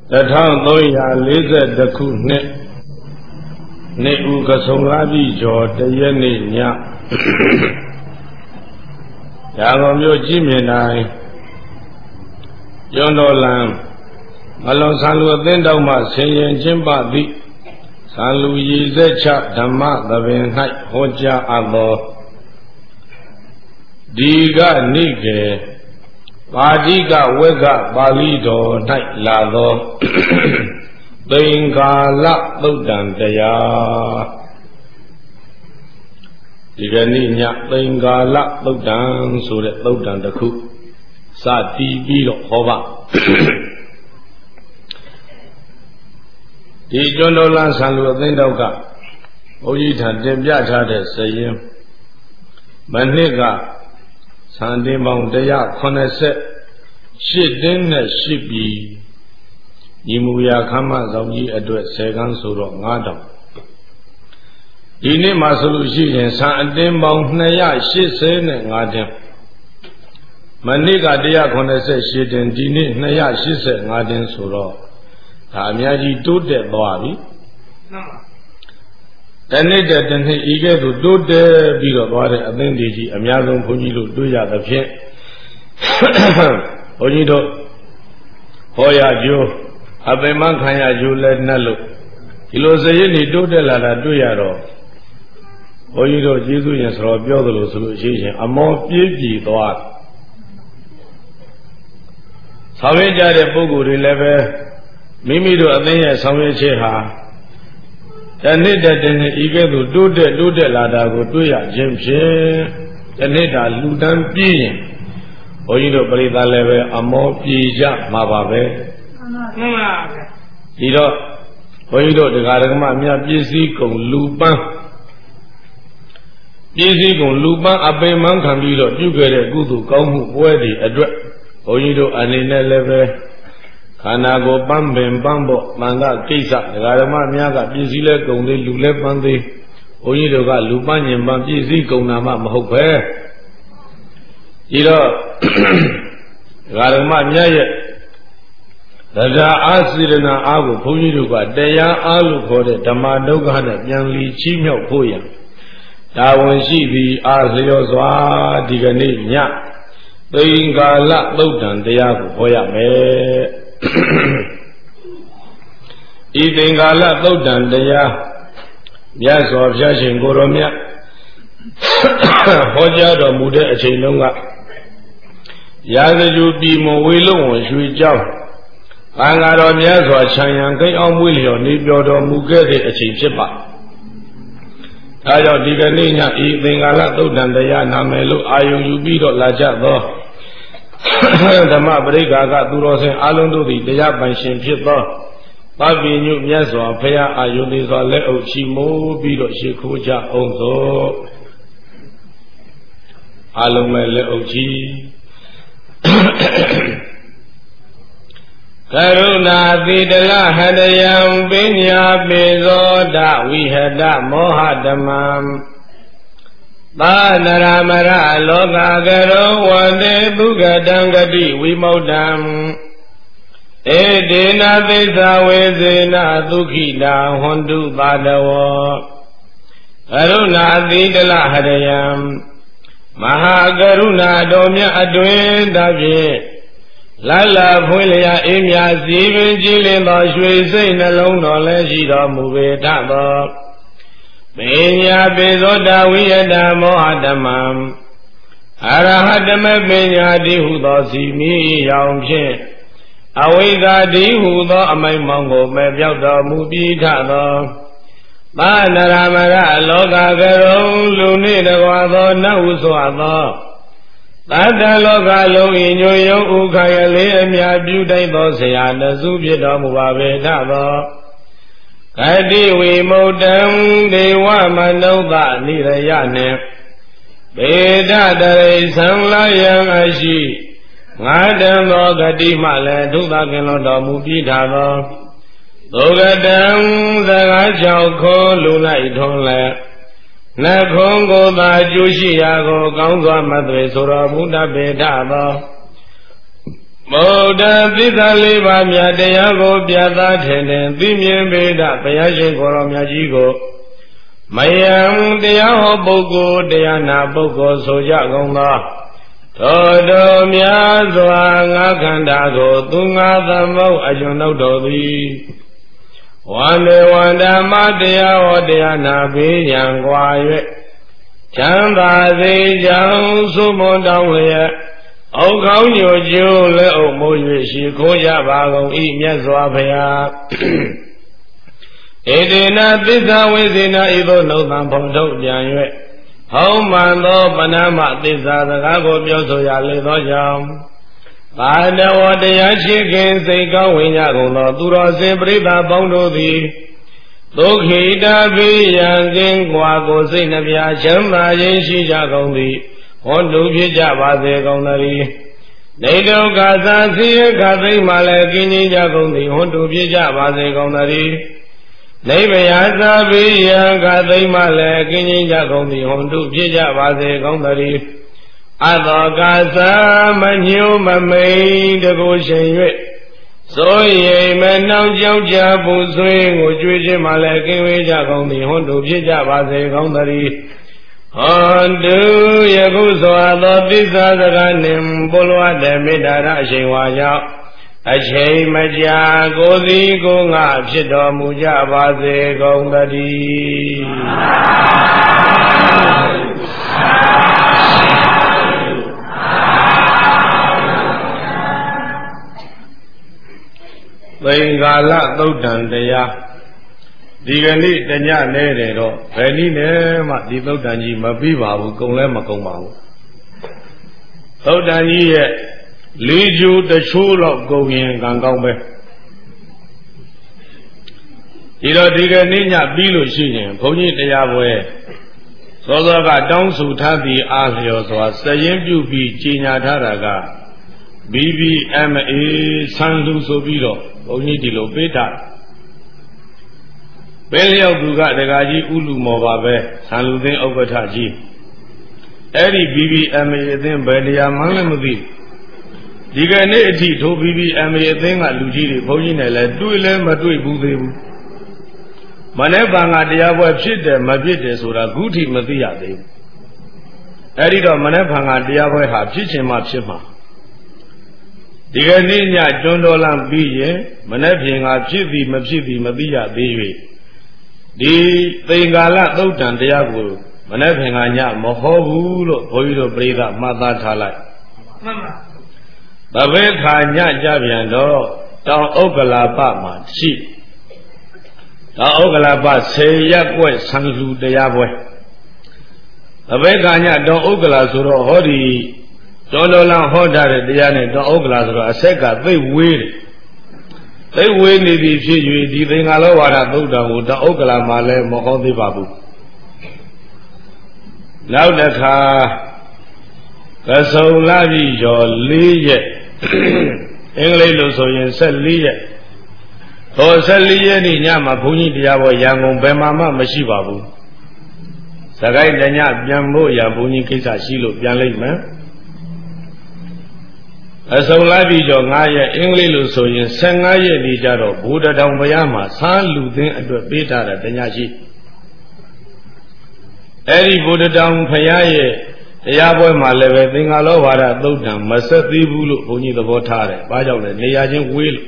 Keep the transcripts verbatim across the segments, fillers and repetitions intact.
တစ်ထောင်သုံးရာလေးဆယ်တစ်ခုနှစ်နေဦးကဆုံလာပြီးကျော်တရက်နေ့ညရာဂုံမြို့ကြည့်မြင်တိုင်းကျွန်းတော်လံမလွန်ဆံလူအသင်းတော်မှဆင်ရင်ချင်းပသည့်ဆံလူရည်စက်ချဓမ္မသဘင်၌ဟောကြားအပ်သောဒီကနိကေပါဠိကဝက်ကပါဠိတော်၌လာသောသင်္ကာလသုတ်တံတရားဒီကနေ့ညသင်္ကာလသုတ်တံဆိုတဲ့သုတ်တံတစ်ခုစတည်ပြီးတော့ဟောပါဒီကျွန်းတော်လန်းဆံလူအသိန်းတော်ကဘုန်းကြီးထံတင်ပြထားတဲ့စရင်မနှစ်ကဆံတင်ပေါင်းတစ်ရာခုနှစ်ဆယ်ရှစ်တင်းနဲ့ရှစ်ပြီညီမူရာခမ်းမဆောင်ကြီးအတွက်ဆယ်ကန်းဆိုတော့ငါးတောင်ဒီနေ့မှဆိုလို့ရှိရင်ဆံအတင်းပေါင်းနှစ်ရာရှစ်ဆယ်နဲ့ငါးတင်းမနှစ်ကတစ်ရာခုနှစ်ဆယ်ရှစ်တင်းဒီနေ့နှစ်ရာရှစ်ဆယ်ငါးတင်းဆိုတော့ဒါအများကြီးတိုးတက်သွားပြီမှန်ပါတနေ့တည်းတနေ့ဤကဲ့သို့တိုးတက်ပြီးတော့သွားတဲ့အသင်းတွေကြီးအများဆုံးဘုန်းကြီးတို့တွေ့ရသဖြင့်ဘုန်းကြီးတို့ဟောရကျိုးအပင်မခံရကျိုးလည်းနှက်လို့ဒီလိုစရည်နေတိုးတက်လာတာတွေ့ရတော့ဘုန်းကြီးတို့ကျေးဇူးရင်ဆိုတော့ပြောသလိုဆိုလို့ရှိရင်အမောပြည့်ပြည့်သွားဆောင်ရွက်ကြတဲ့ပုဂ္ဂိုလ်တွေလည်းပဲမိမိတို့အသိရဲ့ဆောင်ရွက်ချက်ဟာတနေ့တည်းတနေ့ဤကဲ့သို့တိုးတက်တိုးတက်လာတာကိုတွေ့ရခြင်းဖြင့်တနေ့တာလူတန်းပြည့်ရင်ဘုန်းကြီးတို့ပရိသတ်လည်းပဲအမောပြေကြမှာပါပဲမှန်ပါဗျာဒီတော့ဘုန်းကြီးတို့တရားဓမ္မမြတ်ပြည့်စည်ကုန်လူပန်းပြည့်စည်ကုန်လူပန်းအပင်မန်းခံပြီးတော့ပြုခဲ့တဲ့ကုသိုလ်ကောင်းမှုပွဲတွေအတွက်ဘုန်းကြီးတို့အနေနဲ့လည်းပဲခန္ဓာကိုယ်ပန်းပင်ပန်းဖို့မန္တကိစ္စဒကာဓမ္မများကပြည့်စည်လဲကုန်သေးလူလဲပန်းသေးဘုန်းကြီးတို့ကလူပန်းညင်ပန်းပြည့်စည်ကုန်တာမှမဟုတ်ပဲဒီတော့ဒကာဓမ္မများရဲ့တရားအားစေရနာအားကိုဘုန်းကြီးတို့ကတရားအားလို့ခေါ်တဲ့ဓမ္မဒုက္ခနဲ့ပြန်လီချီးမြှောက်ဖို့ရတာဝန်ရှိသည်အားလျော်စွာဒီကနေ့ညသင်္ကာလသုတ်တံတရားကိုဟောရမယ်ဤသင်္ကာလသုတ်တံတရားမြတ်စွာဘုရားရှင်ကိုယ်တော်မြတ်ဟောကြားတော်မူတဲ့အချိန်တုန်းကရာဇဂျူပြည်မဝေလုံးဝန်ရွှေကျောင်းအင်္ဂါတော်မြတ်စွာခြံရံကိန်းအောင်မွေးလျော်နေပြောတော်မူခဲ့တဲ့အချိန်ဖြစ်ပါဒါကြောင့်ဒီကနေ့ညဤသင်္ကာလသုတ်တံတရားနာမယ်လို့အာယုံယူပြီးတော့လာကြသောဓမ္မပရိက္ခာကသူတော်စင်အလုံးတို့သည်တရားပိုင်ရှင်ဖြစ်သောပပိညုမြတ်စွာဘုရားအာယုန်သည်စွာလက်အုပ်ချီမိုးပြီးတော့ရှိခိုးကြအောင်သောအလုံးမဲ့လက်အုပ်ချီကရုဏာတိတလဟတယံပညာပေဇောဒဝိဟတမောဟဓမ္မံသာနရမရလောကကရောဝတေပုဂတံဂတိဝိမု ddံ ဧတေနသစ္စာဝေဇေနဒုက္ခိတာဟွန်တုပါတဝောကရုဏာတိတလဟတယံမဟာကရုဏာတော်မြတ်အတွင်သဖြင့်လလဖွင့်လျာအေးမြစီပင်ကြည်လင်သောရွှေစိတ်နှလုံးတော်လည်းရှိတော်မူပေထသောပညာပေဇောတဝိယတမောဟဓမ္မံအရဟတမပညာတိဟုသောစီမီရောင်ဖြင့်အဝိဇ္ဇာတိဟုသောအမိုက်မောင်ကိုမဲ့ပြောက်တော်မူပြီးထသောသာနရမရလောကကရုံလူနှင့်တကွာသောနတ်ဟုဆိုသောသတ္တလောကလုံး၏ညွယုံဥခရလေးအမြပြုတိုက်သောဆရာနှစုဖြစ်တော်မူပါပေထသောဂတိဝိမု ddံ ဒေဝမနုဿနိရယနှင့်ဘေဒတရိသံလာယံအရှိငါတံသောဂတိမှလည်းဒုသခင်တော်တော်မူပြီးထသောသုဂတံသကားကြောင့်ခေါ်လူ၌ထုံးလည်းနှခုံးကိုသာကျိုးရှိရာကိုကောင်းစွာမသွေဆိုတော်မူတတ်ပေထသောဗုဒ္ဓသစ္စာလေးပါးမြတ်တရားကိုပြသထင်ထင်သိမြင်ပေဒဘုရားရှင်ကိုယ်တော်မြတ်ကြီးကိုမယံတရားဟောပုဂ္ဂိုလ်တရားနာပုဂ္ဂိုလ်ဆိုကြကုန်သောသောတော်များစွာငါခန္ဓာကိုသူငါသမုတ်အကျွန်ုပ်တော်သည်ဝန္ဒေဝန္ဓမ္မတရားဟောတရားနာပေရန်ကွာ၍ချမ်းသာစေကြောင်းသုမွန်တောင်းလျက်အောက်ကောင်းညိုကျိုးလက်အုပ်မိုး၍ရှိခိုးကြပါကုန်၏မြတ်စွာဘုရားဧတေနသစ္စာဝိသေနဤသို့နှုတ်သံဖော်ထုတ်ပြန်၍ဟောင်းမှန်သောပဏမသစ္စာစကားကိုပြောဆိုရလေသောကြောင့်ဘာတဝတရားရှိခင်စိတ်ကောင်းဝင်ကြကုန်သောသူတော်စင်ပရိသတ်ပေါင်းတို့သည်ဒုက္ခိတာပိယံကင်းကွာကိုစိတ်နှပြချမ်းသာခြင်းရှိကြကုန်သည်ဟောတုဖြစ်ကြပါစေကုန်သတည်းနေဒုက္ခသာစိယခသိမ့်မှလည်းကင်းကြီးကြကုန်သည်ဟောတုဖြစ်ကြပါစေကုန်သတည်းနိဗ္ဗာန်သာပိယံခသိမ့်မှလည်းကင်းကြီးကြကုန်သည်ဟောတုဖြစ်ကြပါစေကုန်သတည်းအတောကာသမညုမမိန်တကိုရှင်၍ဆိုရိမ်မနှောင့်ကြောက်ကြပူဆွေးကိုကြွေးခြင်းမှလည်းကင်းဝေးကြကုန်သည်ဟွန်းတို့ဖြစ်ကြပါစေကောင်းသတည်းဟွန်းတို့ယခုစွာသောသစ္စာစကားနှင့်ပုလွားတဲ့မေတ္တာရအရှိန်ဝါကြောင့်အချိန်မကြာကိုယ်စီကိုယ်ငါဖြစ်တော်မူကြပါစေကုန်သတည်းသင်္ကာလသုတ်တံတရားဒီကနေ့တညနေတယ်တော့ဘယ်နည်းနဲ့မှဒီသုတ်တံကြီးမပြီးပါဘူးကုံလဲမကုံပါဘူးသုတ်တံကြီးရဲ့လေးကျိုးတချိုးလောက်ကုံရင်ကံကောင်းပဲဒီတော့ဒီကနေ့ညပြီးလို့ရှိရင်ဘုန်းကြီးတရားပွဲစောစောကတောင်းဆိုထားပြီးအားလျော်စွာစရင်ပြုပြီးကြီးညာထားတာက ဘီ ဘီ အမ် အေ ဆန်လူဆိုပြီးတော့ဘုန်းကြီးဒီလိုပေးတာဘယ်လျောက်သူကဒကာကြီးဥလူမော်ပါပဲဆန်လူသိန်းဥက္ကဋ္ဌကြီးအဲ့ဒီ ဘီ ဘီ အမ် အေ အသင်းဘယ်တရားမှလည်းမသိဒီကနေ့အထိထို ဘီ ဘီ အမ် အေ အသင်းကလူကြီးတွေဘုန်းကြီးနဲ့လည်းတွေ့လည်းမတွေ့ဘူးသေးဘူးမနေ့ဗန်ကတရားပွဲဖြစ်တယ်မဖြစ်တယ်ဆိုတာခုထိမသိရသေးဘူးအဲ့ဒီတော့မနေ့ဗန်ကတရားပွဲဟာဖြစ်ချင်မှဖြစ်မှာဒီကနေ့ညကျွန်းတော်လမ်းပြီးရင်မနေ့ဖြင်ကဖြစ်သည်မဖြစ်သည်မသိရသေး၍ဒီသင်္ကာလသုတ်တံတရားကိုမနေ့ဖြင်ကညမဟောဘူးလို့ဘုန်းကြီးတို့ပြိဿမှတ်သားထားလိုက်မှန်ပါဗဘဲခါညကြပြန်တော့တောင်ဥက္ကလာပမှာရှိတောင်ဥက္ကလာပဆယ်ရက်ကွက်ဆံလူတရားပွဲဗဘဲခါညတောင်ဥက္ကလာဆိုတော့ဟောဒီတော်တော်လန်ဟောထားတဲ့တရားနဲ့တောင်ဥက္ကလာဆိုတော့အဆက်ကသိဝေးတယ်သိဝေးနေပြီဖြစ်၍ဒီသင်္ဃာလောဝါဒသုတ်တံကိုတောင်ဥက္ကလာမှာလည်းမဟောသေးပါဘူးနောက်တစ်ခါကဆုံလာပြီကျော်လေးရက်အင်္ဂလိပ်လို့ဆိုရင်ဆက်လေးရက်ဟောဆက်လေးရက်နေ့ညမှာဘုန်းကြီးတရားပေါ်ရန်ကုန်ဘယ်မှာမှမရှိပါဘူးစကိုင်းတညပြန်ဖို့ရဘုန်းကြီးကိစ္စရှိလို့ပြန်လိုက်မယ်အစုံလိုက်ပြီးတော့ငါးရက်အင်္ဂလိပ်လို့ဆိုရင်ဆယ်ငါးရက်နေကြတော့ဘုဒ္ဓတောင်ဘုရားမှာဆန်းလူသိန်းအတွက်ပေးထားတဲ့တညရှိအဲ့ဒီဘုဒ္ဓတောင်ဘုရားရဲ့တရားပွဲမှာလည်းပဲသင်္ဃာလောဝါဒသုတ်တံမဆက်သေးဘူးလို့ဘုန်းကြီးသဘောထားတယ်။ဘာကြောင့်လဲနေရာချင်းဝေးလို့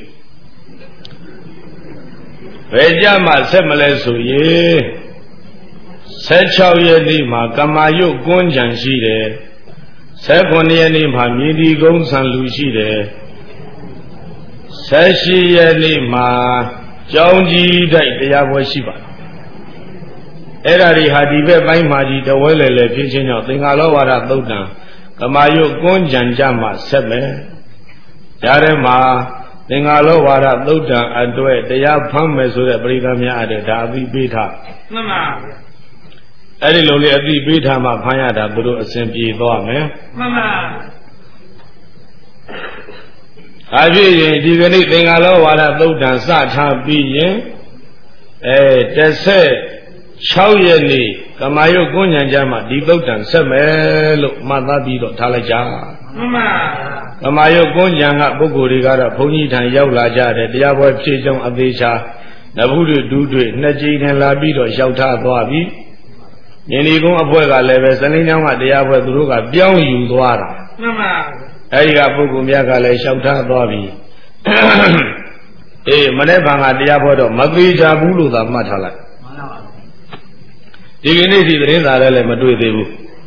ဘယ်ကြမှာဆက်မလဲဆိုရင်ဆယ်ခြောက်ရက်နေ့မှာကမာယုတ်ကွန်းကြံရှိတယ်ဆယ်ခုနှစ်ရက်နေ့မှာမြေဒီကုန်းဆံလူရှိတယ်ဆယ်ရှစ်ရက်နေ့မှာကျောင်းကြီးတိုက်တရားပွဲရှိပါတယ်အဲ့ဒါတွေဟာဒီဘက်ပိုင်းမှာကြီးတဝဲလေလေဖြစ်ချင်းကြောင့်သင်္ဃာလောဝါဒသုတ်တံကမာယုတ်ကွန်းကြံကြမှာဆက်မယ်ဒါထဲမှာသင်္ဃာလောဝါဒသုတ်တံအတွက်တရားဖမ်းမယ်ဆိုတဲ့ပရိသတ်များအဲ့ဒါအသိပေးထားမှန်ပါဗျာအဲ့ဒီလိုလေအသိပေးထားမှဖမ်းရတာသူတို့အစဉ်ပြေသွားမယ်မှန်ပါအားဖြင့်ဒီကနေ့သင်္ဃာလောဝါဒသုတ်တံစထားပြီးရင်အဲတစ်ဆက်၆ရက်နေ့ကမာယုတ်ကွန်းညံကြမှာဒီသုတ်တံဆက်မယ်လို့မှတ်သားပြီးတော့ထားလိုက်ကြမှန်ပါဗမာယုတ်ကွန်းကြံကပုဂ္ဂိုလ်တွေကတော့ဘုန်းကြီးထံရောက်လာကြတယ်တရားပွဲဖြည့်ကြောင်းအသေးချာနဗုဒ္ဓတူးတွေ့နှစ်ကြိမ်နဲ့လာပြီးတော့လျှောက်ထားသွားပြီမြင်းဒီကုန်းအဖွဲ့ကလည်းပဲစလင်းကျောင်းကတရားပွဲသူတို့ကပြောင်းယူသွားတာမှန်ပါအဲဒီကပုဂ္ဂိုလ်များကလည်းလျှောက်ထားသွားပြီအေးမနေ့ကငါတရားပွဲတော့မသေးချဘူးလို့သာမှတ်ထားလိုက်မှန်ပါပါဒီကနေ့ဒီသတင်းစာလည်းမတွေ့သေးဘူး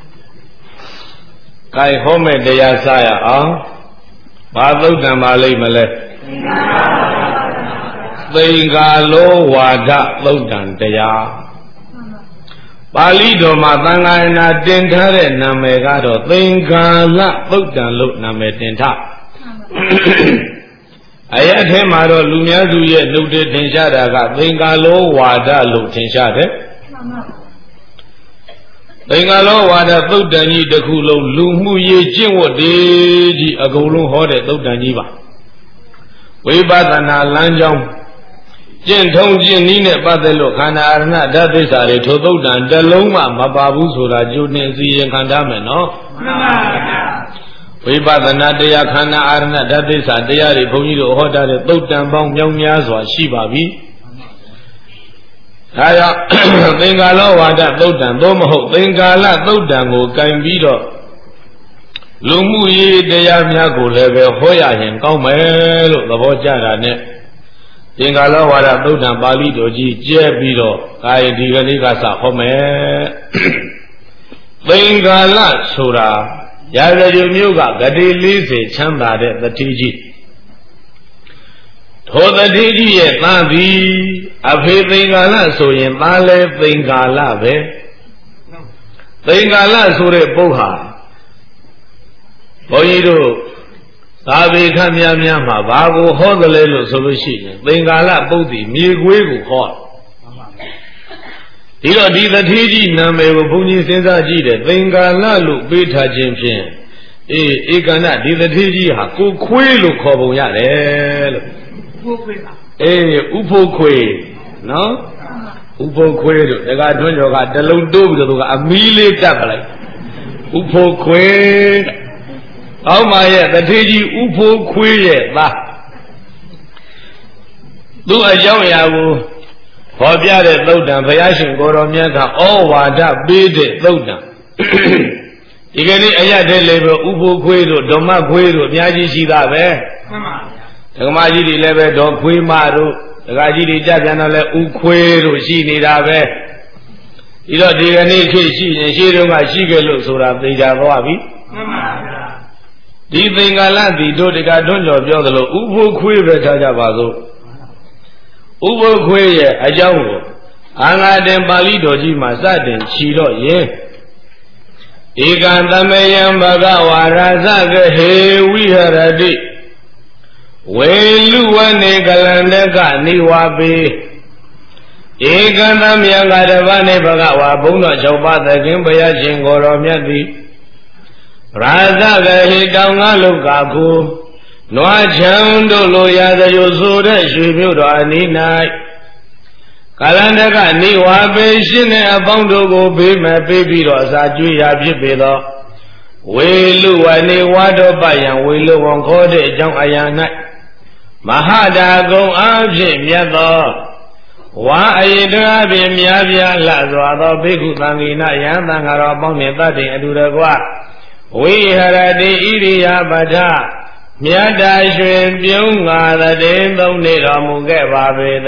။ကိုင်ဟောမဲ့တရားစရအောင်။ဘာသုတ်တံပါလိမ့်မလဲ။သင်္ကာလောဝါဒသုတ်တံတရား။ပါဠိတော်မှာသံဃာနာတင်ထားတဲ့နာမည်ကတော့သင်္ကာလသုတ်တံလို့နာမည်တင်ထား။အရက်ထဲမှာတော့လူများစုရဲ့နှုတ်ထင်ရှားတာကသင်္ကာလောဝါဒလို့ထင်ရှားတယ်။သင်္ကာလောဝါဒသုတ်တန်ကြီးတစ်ခုလုံးလူမှုရေးကျင့်ဝတ်တွေကြီးအကုန်လုံးဟောတဲ့သုတ်တန်ကြီးပါဝိပဿနာလမ်းကြောင်းကျင့်ထုံးကျင့်နည်းနဲ့ပတ်သက်လို့ခန္ဓာအရဏဓာတ်သစ္စာတွေထိုသုတ်တန်တစ်လုံးမှမပါဘူးဆိုတာကြိုတင်စီရင်ခံထားမယ်နော်မှန်ပါဗျာဝိပဿနာတရားခန္ဓာအရဏဓာတ်သစ္စာတရားတွေဘုန်းကြီးတို့ဟောထားတဲ့သုတ်တန်ပေါင်းမြောက်များစွာရှိပါပြီဒါကြောင့်သင်္ကာလောဝါဒသုတ်တံသို့မဟုတ်သင်္ကာလသုတ်တံကိုကင်ပြီးတော့လူမှုရေးတရားများကိုလည်းပဲဟောရရင်ကောင်းမယ်လို့သဘောကျတာနဲ့သင်္ကာလောဝါဒသုတ်တံပါဠိတော်ကြီးကျဲပြီးတော့ကာယဒီကလေးကစဟောမယ်သင်္ကာလဆိုတာရာဇဂုမျိုးကဂတိလေးဆယ်ချမ်းသာတဲ့တတိကြီးထိုတတိကြီးရဲ့သားသည်အဖေသင်္ကာလဆိုရင်သားလဲသင်္ကာလပဲသင်္ကာလဆိုတဲ့ပုဂ္ဂဟာဘုန်းကြီးတို့သာဝေခများများမှာဘာကိုဟောသလဲလို့ဆိုလို့ရှိရင်သင်္ကာလပုဂ္ဂိမြေခွေးကိုဟောဒီတော့ဒီတတိကြီးနာမည်ကိုဘုန်းကြီးစဉ်းစားကြည့်တယ်သင်္ကာလလို့ပေးထားခြင်းဖြင့်အေးဧကန္တဒီတတိကြီးဟာကိုခွေးလို့ခေါ်ပုံရတယ်လို့အေးဥဖို့ခွေနော်ဥဖို့ခွေတို့တက္ကတွန်းကျော်ကတလုံးတိုးပြီးတော့သူကအမီးလေးတက်ပလိုက်ဥဖို့ခွေအောက်မှာရဲ့တထေကြီးဥဖို့ခွေရဲ့သားသူအကြောင်းအရာကိုဟောပြတဲ့သုတ်တံဘုရားရှင်ကိုတော်မြတ်ကဩဝါဒပေးတဲ့သုတ်တံဒီကနေ့အရတဲ့လေပဲဥဖို့ခွေတို့ဓမ္မခွေတို့အများကြီးရှိတာပဲမှန်ပါဒကမကြီးတွေလည်းပဲဒေါ်ခွေးမတို့ဒကာကြီးတွေကြပြန်တော့လဲဥခွေးတို့ရှိနေတာပဲဒီတော့ဒီကနေ့ခေတ်ရှိရင်ရှေးတုန်းကရှိခဲ့လို့ဆိုတာသိကြသွားပြီမှန်ပါဗျာဒီသင်္ကာလသည်တို့ဒကာတွန်းကျော်ပြောသလိုဥဖို့ခွေးပဲထားကြပါစို့ဥဖို့ခွေးရဲ့အကြောင်းကိုအာငါတင်ပါဠိတော်ကြီးမှာစတင်ခြီတော့ရင်ဧကံသမယံဘဂဝါရာဇကဟေဝိဟရတိဝေလူဝနေကလန္တကနိဝါပေဧကံသမယံကတဗ္ဗနေဘဂဝါဘုံတော်၆ပါးသခင်ဘုရားရှင်ကိုယ်တော်မြတ်သည်ရာဇကဟေတောင်ငါလုကာကိုနွားချံတို့လိုရာဇယိုဆိုတဲ့ရွှေမြို့တော်အနီး၌ကလန္တကနိဝါပေရှင်းတဲ့အပေါင်းတို့ကိုဘေးမဲ့ပေးပြီးတော့အစာကျွေးရာဖြစ်ပေသောဝေလူဝနေဝါတော်ပယံဝေလူဝန်ခေါ်တဲ့အကြောင်းအရာ၌မဟာတာကုံအားဖြင့်မြတ်သောဝါအယတအဖြင့်မြားပြားလှစွာသောဘိက္ခုသံဃိနယံသံဃာတော်ပေါင်းနှင့်တတ်တဲ့အတူတကွဝိဟရတိဣရိယာပထမြတ်တာရွှင်ပြုံးငါတဲ့သုံးနေတော်မူခဲ့ပါပေတ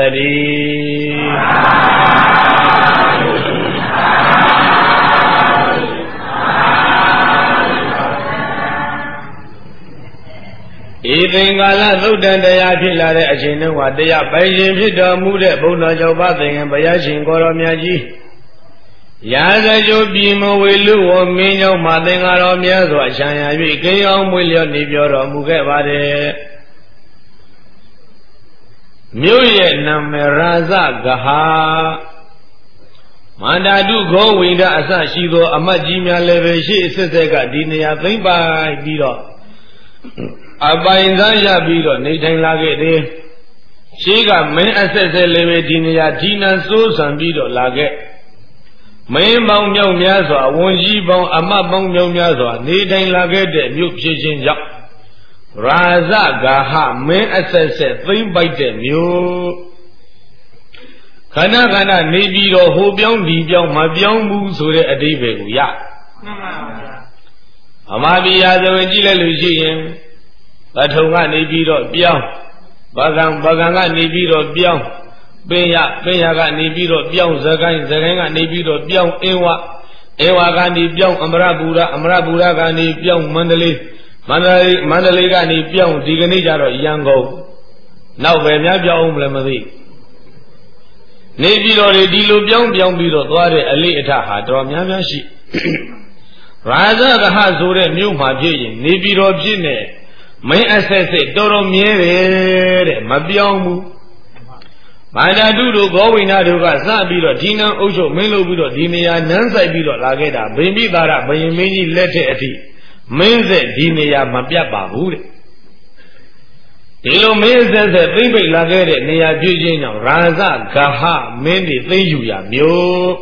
ည်းဤသင်္ကာလသုတ်တန်တရားဖြစ်လာတဲ့အချိန်တုန်းကတရားပိုင်ရှင်ဖြစ်တော်မူတဲ့ဘုန်းတော်ကျော်ပါသင်္ကန်းဘုရားရှင်ကိုတော်မြတ်ကြီးရာဇဂုပြည်မဝေလူဝမင်းကြောင့်မသင်္ကာတော်များစွာခြံရ၍ကိန်းအောင်မွေလျော့နေပြောတော်မူခဲ့ပါတယ်မြို့ရဲ့နာမည်ရာဇဂဟာမန္တာတုခောဝိန္ဒအစရှိသောအမတ်ကြီးများလည်းပဲရှေ့အဆက်ဆက်ကဒီနေရာသိမ့်ပိုက်ပြီးတော့အပိုင်စားရပြီးတော့နေထိုင်လာခဲ့တယ်ရှေးကမင်းအဆက်ဆက်လည်းပဲဒီနေရာဒီနံစိုးစံပြီးတော့လာခဲ့မင်းပေါင်းမြောက်များစွာဝန်ကြီးပေါင်းအမတ်ပေါင်းမြောက်များစွာနေထိုင်လာခဲ့တဲ့မြို့ဖြစ်ခြင်းကြောင့် Raza gaha men assesse think by the new Kana kana nebiro ho byong di byong ma byong mu so de adibe ko ya Amabiya so wen ji lai lu shi yin Bathong ka ne pi ro pyaung Bagang bagang ka ne pi ro pyaung Pinya pinya ka ne pi ro pyaung Zakain zakain ka ne pi ro pyaung Ewa ewa ka ne pyaung Amarapura amarapura ka ne pyaung Mandalay Mandalay Mandalay ka ne pyaung Di ka ne ja ro Yangon Nauk be mya pyaung mla ma thi Ne pi ro de di lo pyaung pyaung pi ro twa de a li atha ha tor mya mya shi Raza gaha so de myu ma phit yin ne pi ro phit ne main assesse tor tor mye de de ma pyaung bu Manda du do go wina do ka sa pi ro di nan auk chou main lo pi ro di neya nan sai pi ro la ke ta bhin pi thara bhin main ji let the athi main se di neya ma pyat pa bu de Di lo main assesse think pai la ke de neya phit chin jaung Raza gaha main ni think yu ya myo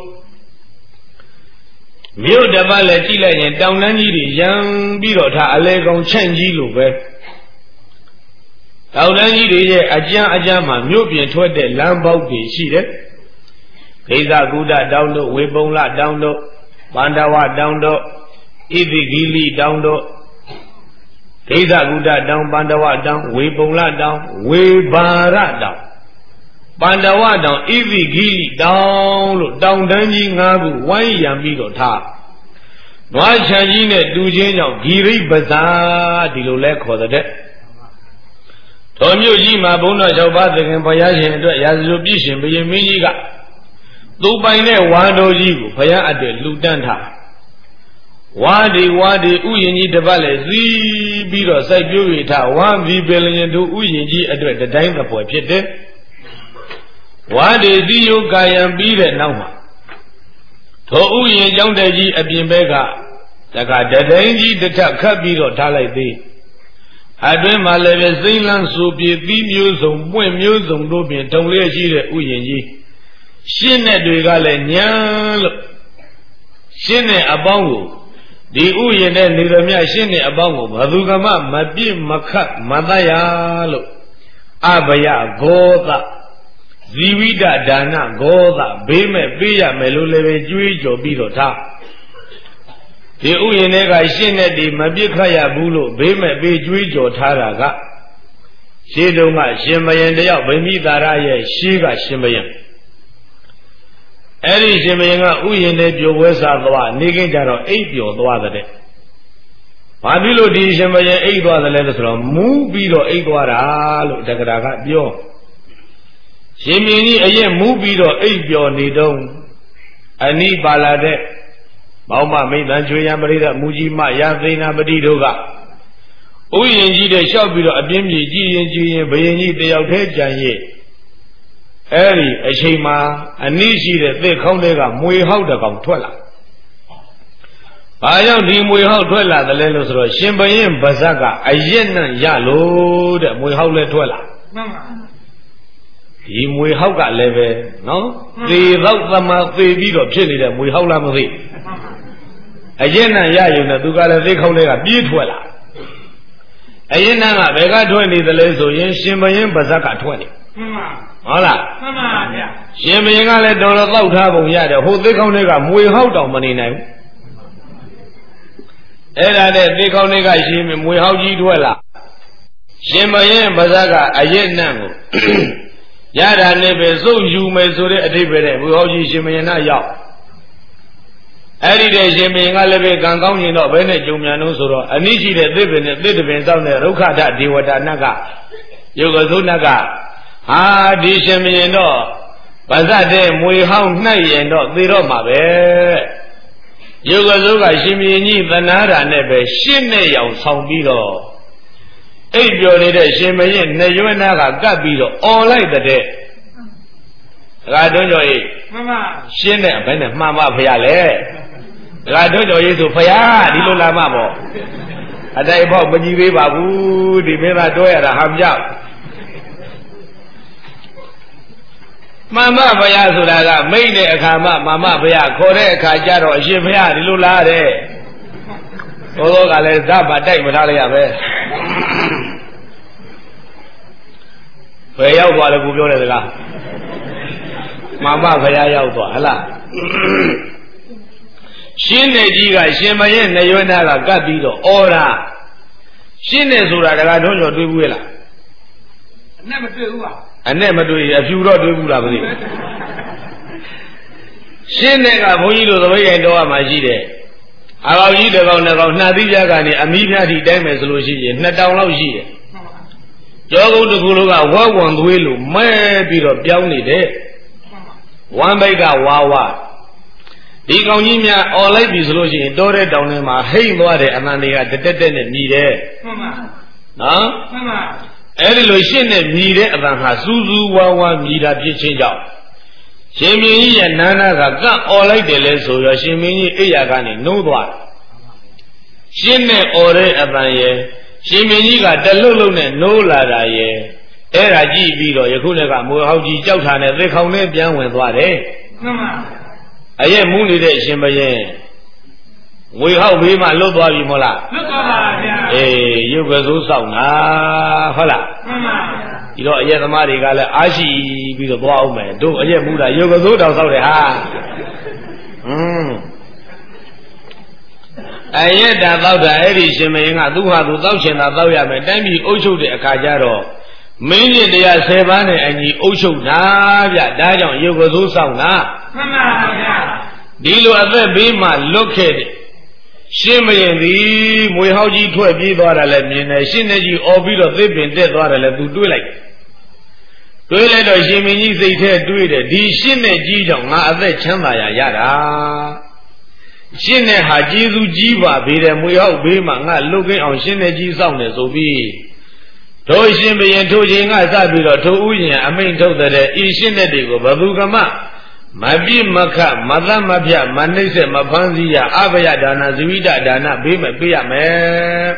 Myo de ba le ji lai yin taung nan ji de yang pi ro tha a le kaung chan ji lo be Taung nan ji de ye a jan a jan ma myo pyin thwat de lam pauk de shi de Kaisa Kuda taung do We Pong La taung do Pandawa taung do Ithigili taung do Kaisa Kuda taung Pandawa taung We Pong La taung We Bara taung Pandawa taung Ithigili taung lo taung dan ji nga ku wai yan pi ro tha Nwa chan ji ne tu chin jaung Giri Bazaar di lo le khaw de Tho myo ji ma bုန်းတော်၆ပါးသခင်ဘုရားရှင်အတွက်ရာဇလူပြည့်ရှင်ဘုရင်မင်းကြီးကသူပိုင်တဲ့ဝါတော်ကြီးကိုဘုရားအတွက်လှူဒန်းထားဝါဒီဝါဒီဥယျာဉ်ကြီးတစ်ပတ်လည်းစီးပြီးတော့စိုက်ပျိုးရထားဝါဒီပင်လျင်တို့ဥယျာဉ်ကြီးအတွက်တတိုင်းသပွဲဖြစ်တယ်ဝါဒီသီယုကာယံပြီးတဲ့နောက်မှာထိုဥယျာဉ်ကျောင်းတဲ့ကြီးအပြင်ဘက်ကတခါတတိုင်းကြီးတစ်ထပ်ခတ်ပြီးတော့ထားလိုက်သေးအတွင်းမှာလည်းပဲစိမ့်လန်းဆိုပြေသီးမျိုးစုံပွင့်မျိုးစုံတို့ပြင်တုံလျက်ရှိတဲ့ဥယျာဉ်ကြီးရှင်းတဲ့တွေကလည်းညံလို့ရှင်းတဲ့အပေါင်းကိုဒီဥယျာဉ်နဲ့နေရမြရှင်းတဲ့အပေါင်းကိုဘသူကမှမပြစ်မခတ်မတတ်ရလို့အဘယဂောသဇီဝိတဒါနဂောသဘေးမဲ့ပေးရမယ်လို့လည်းပဲကြွေးကြော်ပြီးတော့ထားဒီဥယျာဉ်တွေကရှင်းတဲ့ဒီမပြစ်ခတ်ရဘူးလို့ဘေးမဲ့ပေးကြွေးကြော်ထားတာကရှင်းတုန်းကရှင်မယံတယောက်ဗိမိသာရရဲ့ရှေးကရှင်မယံအဲ့ဒီရှင်မယံကဥယျာဉ်နဲ့ပြိုဝဲစားသွားနေခင်ကြတော့အိပ်ပျော်သွားတဲ့ဘာဖြစ်လို့ဒီရှင်မယံအိပ်သွားတယ်လဲဆိုတော့မူးပြီးတော့အိပ်သွားတာလို့တက္ကရာကပြောရှင်မင်းကြီးအရင်မူးပြီးတော့အိပ်ပျော်နေတော့အနိပါလာတဲ့မောင်မမိတ်တန်ချွေရံပရိဒမူကြီးမရာသိနာပတိတို့ကဥယျာဉ်ကြီးတဲ့လျှောက်ပြီးတော့အပြင်းပြေကြည်ရင်ကြည်ရင်ဘယင်ကြီးတယောက်တည်းကြံရဲ့အဲ့ဒီအချိန်မှာအနည်းရှိတဲ့သစ်ခေါင်းတွေကမွေဟောက်တကောင်ထွက်လာ။ဘာကြောင့်ဒီမွေဟောက်ထွက်လာတယ်လဲလို့ဆိုတော့ရှင်ဘရင်ဗဇက်ကအရက်နဲ့ရလို့တဲ့မွေဟောက်လည်းထွက်လာ။မှန်ပါ။ဒီမွေဟောက်ကလည်းပဲနော်သေတော့သမာသေပြီးတော့ဖြစ်နေတဲ့မွေဟောက်လားမသိ။အရင်ကရယူနေသူကလည်းသိခေါင်းလေးကပြေးထွက်လာအရင်ကဘယ်ကထွက်နေသလဲဆိုရင်ရှင်ဘရင်ပါဇက်ကထွက်နေမှန်ပါဟုတ်လားမှန်ပါဗျာရှင်ဘရင်ကလည်းတော်တော်တောက်ထားပုံရတယ်ဟိုသိခေါင်းလေးကမွေဟောက်တောင်မနေနိုင်ဘူးအဲ့ဒါနဲ့သိခေါင်းလေးကရှင်မွေဟောက်ကြီးထွက်လာရှင်ဘရင်ပါဇက်ကအရင်ကကိုရတာနဲ့ပဲစုပ်ယူမယ်ဆိုတဲ့အဓိပ္ပာယ်နဲ့မွေဟောက်ကြီးရှင်ဘရင်ကရောက်အဲ့ဒီတဲ့ရှင်မင်းကလည်းပဲကံကောင်းရင်တော့ဘယ်နဲ့ကြုံမြန်လို့ဆိုတော့အနိရှိတဲ့သစ်ပင်နဲ့သစ်တပင်စောင့်တဲ့ရုက္ခထဒေဝတာနတ်ကယုတ်ကသုနတ်ကဟာဒီရှင်မင်းတော့ပါဇတ်တဲ့မွေဟောင်းနှိုက်ရင်တော့သေတော့မှာပဲယုတ်ကသုကရှင်မင်းကြီးသနာတာနဲ့ပဲရှင်းနဲ့ရောင်ဆောင်ပြီးတော့အိပ်ပျော်နေတဲ့ရှင်မင်းနှစ်ရွက်နာကကပ်ပြီးတော့អော်လိုက်တဲ့ဒါကတွန်းကျော်ကြီးမှန်ပါရှင်းတဲ့ဘယ်နဲ့မှန်ပါဖရလဲဒါကတို့ကြော်ရေးဆိုဖယားဒီလိုလာမှပေါ့အတိုက်ပေါ့မကြည့်သေးပါဘူးဒီမင်းသားတွဲရတာဟမ်ကြောက်မမဖယားဆိုတာကမိတ်တဲ့အခါမှမမဖယားခေါ်တဲ့အခါကျတော့အရှင်ဖယားဒီလိုလာတဲ့သောသောကလည်းဇာပါတိုက်မထားလိုက်ရပဲဘယ်ရောက်သွားလဲကိုပြောတယ်စကားမမဖရာရောက်သွားဟလားရှင်းနေကြီးကရှင်မရဲ့နေရွနာကကပ်ပြီးတော့အော်ရာရှင်းနေဆိုတာတကားတော့ကျော်တွေးဘူးလားအနဲ့မတွေ့ဘူးပါအနဲ့မတွေ့အဖြူတော့တွေးဘူးလားမသိရှင်းနေကဘုန်းကြီးတို့သပိတ်ရင်တော့မှရှိတယ်အကောင်ကြီးတစ်ကောင်တစ်ကောင်နှာသီးပြကနေအမိများထိတိုင်းမယ်ဆိုလို့ရှိရင်နှစ်တောင်လောက်ရှိတယ်ကျောကုန်းတစ်ခုလုံးကဝါဝံသွေးလို့မဲပြီးတော့ပြောင်းနေတယ်ဝမ်းဘိတ်ကဝါဝါဒီကောင်ကြီးများអော်လိုက်ပြီဆိုလို့ရှိရင်တောတဲ့တောင်ထဲမှာဟိမ့်သွားတယ်အမှန်တွေကတက်တက်တက်နဲ့မြည်တယ်မှန်ပါနော်မှန်ပါအဲ့ဒီလိုရှင်းနဲ့မြည်တဲ့အမှန်ဟာစူးစူးဝါဝါမြည်တာဖြစ်ချင်းကြောင့်ရှင်မင်းကြီးရဲ့နာနာကကန့်អော်လိုက်တယ်လဲဆိုရောရှင်မင်းကြီးအိယာကနေနှိုးသွားတယ်ရှင်းနဲ့អော်တဲ့အမှန်ရဲ့ရှင်မင်းကြီးကတလွတ်လုံးနဲ့နှိုးလာတာရဲ့အဲ့ဒါကြည့်ပြီးတော့ယခုလည်းကမွေဟောက်ကြီးကြောက်ထာနဲ့သေခေါင်နဲ့ပြန်ဝင်သွားတယ်မှန်ပါအရဲ့မူးနေတဲ့အရှင်ဘရင်ငွေဟောက်ဘေးမှာလွတ်သွားပြီမဟုတ်လားလွတ်သွားပါဗျာအေးရုပ်ကစိုးဆောင်တာဟုတ်လားမှန်ပါဒီတော့အရဲ့သမားတွေကလည်းအားရှိပြီးတော့သွားအောင်မယ်တို့အရဲ့မူးတာရုပ်ကစိုးတောင်ဆောက်တယ်ဟာဟွန်းအရဲ့တာတောက်တာအဲ့ဒီရှင်ဘရင်ကသူ့ဟာသူတောက်ချင်တာတောက်ရမယ်တိုင်းပြည်အုပ်ချုပ်တဲ့အခါကျတော့မင်းကြီးတရားဆယ်ပါးနဲ့အညီအုပ်ချုပ်တာဗျဒါကြောင့်ရုပ်ကစိုးဆောင်တာမှန်ပါဗျာဒီလိုအသက်ဘေးမှာလွတ်ခဲ့တဲ့ရှင်းမရင်သည်မွေဟောက်ကြီးထွက်ပြေးသွားတာလည်းမြင်တယ်ရှင်းနေကြီးအော်ပြီးတော့သစ်ပင်တက်သွားတယ်လည်းသူတွေးလိုက်တွေးလိုက်တော့ရှင်မင်းကြီးစိတ်ထဲတွေးတယ်ဒီရှင်းနေကြီးကြောင့်ငါအသက်ချမ်းသာရာရတာရှင်းနေဟာကျေးဇူးကြီးပါဘေးတယ်မွေဟောက်ဘေးမှာငါလွတ်ကင်းအောင်ရှင်းနေကြီးစောင့်နေဆိုပြီးတို့ရှင်ဘရင်ထိုချိန်ကစပြီးတော့ထိုဥယျာဉ်အမိန့်ထုတ်တဲ့ဤရှင်းတဲ့တွေကိုဘသူကမှမပြိမခမသမမပြမနှိမ့်ဆက်မဖန်းစည်းရအဘယဒါနဇဝိတဒါနဘေးမဲ့ပေးရမယ်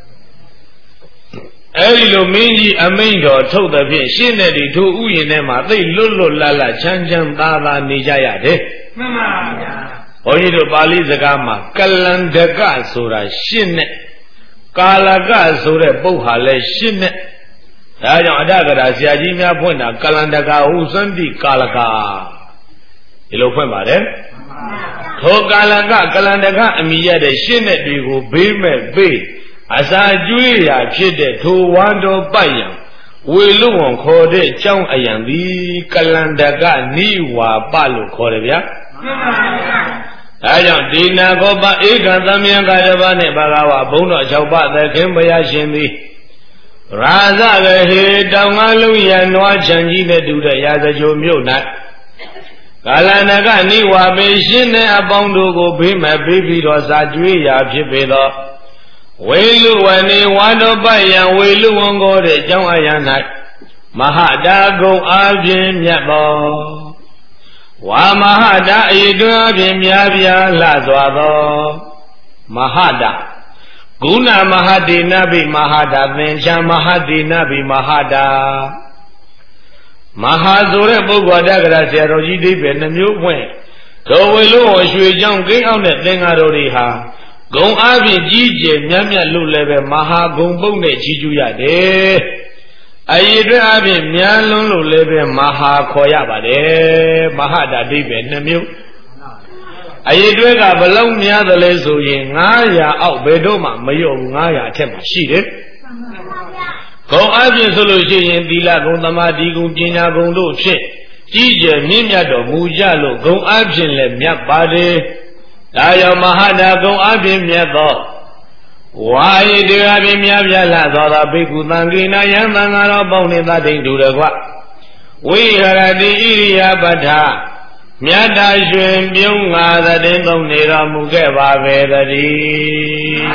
အဲဒီလိုမင်းကြီးအမိန့်တော်ထုတ်တဲ့ဖြင့်ရှင်းတဲ့ဒီထိုဥယျာဉ်ထဲမှာသိလွတ်လွတ်လပ်လပ်ချမ်းချမ်းသာသာနေကြရတယ်မှန်ပါဗျာဘုန်းကြီးတို့ပါဠိစကားမှာကလန္ဒကဆိုတာရှင်းတဲ့ကာလကဆိုတဲ့ပုတ်ဟာလဲရှင်းနဲ့ဒါကြောင့်အတ္တကရာဆရာကြီးများဖွင့်တာကလန္တကာဟုစန္တိကာလကဒီလိုဖွင့်ပါတယ်ထိုကာလကကလန္တကအမိရတဲ့ရှင်းတဲ့တွေကိုဘေးမဲ့ဘေးအစာကျွေးရာဖြစ်တဲ့ထိုဝါတော်ပတ်ရံဝေလူဝံခေါ်တဲ့အကြောင်းအယံသည်ကလန္တကနိဝါပလို့ခေါ်တယ်ဗျာမှန်ပါဗျာဒါကြောင့်ဒီနာကောပဧကသမယံကတပါးနဲ့ဘာဂဝဘုံတော်၆ပါးသခင်ဘုရားရှင်သည်ရာဇကဟေတောင်ငါလုံးရနွားချံကြီးနဲ့တူတဲ့ရာဇကြိုမြို့၌ကာလနာကနိဝါပေရှင်းတဲ့အပေါင်းတို့ကိုဘေးမဲ့ပေးပြီးတော့စာကြွေးရာဖြစ်ပေသောဝေလူဝနေဝါတော်ပယံဝေလူဝန်ကိုတဲ့အကြောင်းအရာ၌မဟာတာကုံအားဖြင့်မြတ်သောဝါမဟာတာအည်တွင်အပြင်များပြားလှစွာသောမဟာတာဂုဏမဟာဒေနဘိမဟာတာသင်္ချာမဟာဒေနဘိမဟာတာမဟာဆိုတဲ့ပုဂ္ဂိုလ်တက္ကရာဆရာတော်ကြီးဒိဗ္ဗေနှမျိုးဖွင့်တော်ဝေလို့ရွှေချောင်းကိန်းအောင်တဲ့သင်္ဃာတော်တွေဟာဂုံအားဖြင့်ကြီးကျယ်မြတ်မြတ်လို့လည်းပဲမဟာဂုံပုတ်နဲ့ကြီးကျူးရတယ်အည်အတွက်အပြင်များလွန်းလို့လည်းပဲမဟာခေါ်ရပါတယ်မဟာတာဒိဗ္ဗေနှမျိုးအည်အတွက်ကဘလုံးများသလဲဆိုရင်ငါးရာအောက်ဘယ်တော့မှမလျော့ဘူးငါးရာအထက်မှာရှိတယ်ဂုံအပြင်ဆိုလို့ရှိရင်သီလဂုံသမာဓိဂုံပညာဂုံတို့ဖြင့်ကြီးကျယ်မြင့်မြတ်တော်မူကြလို့ဂုံအပြင်လည်းမြတ်ပါတယ်ဒါကြောင့်မဟာတာဂုံအပြင်မြတ်သောဝါယိတေအပြင်များပြားလာသောသောဘိက္ခုသံဃိနာယံသံဃာတော်ပေါင်းနှင့်သတိတူတကွဝိဟရတိဣရိယာပဋ္ဌမြတ်တာရွှင်ပြုံးငါသတိသုံးနေတော်မူခဲ့ပါပဲတည်း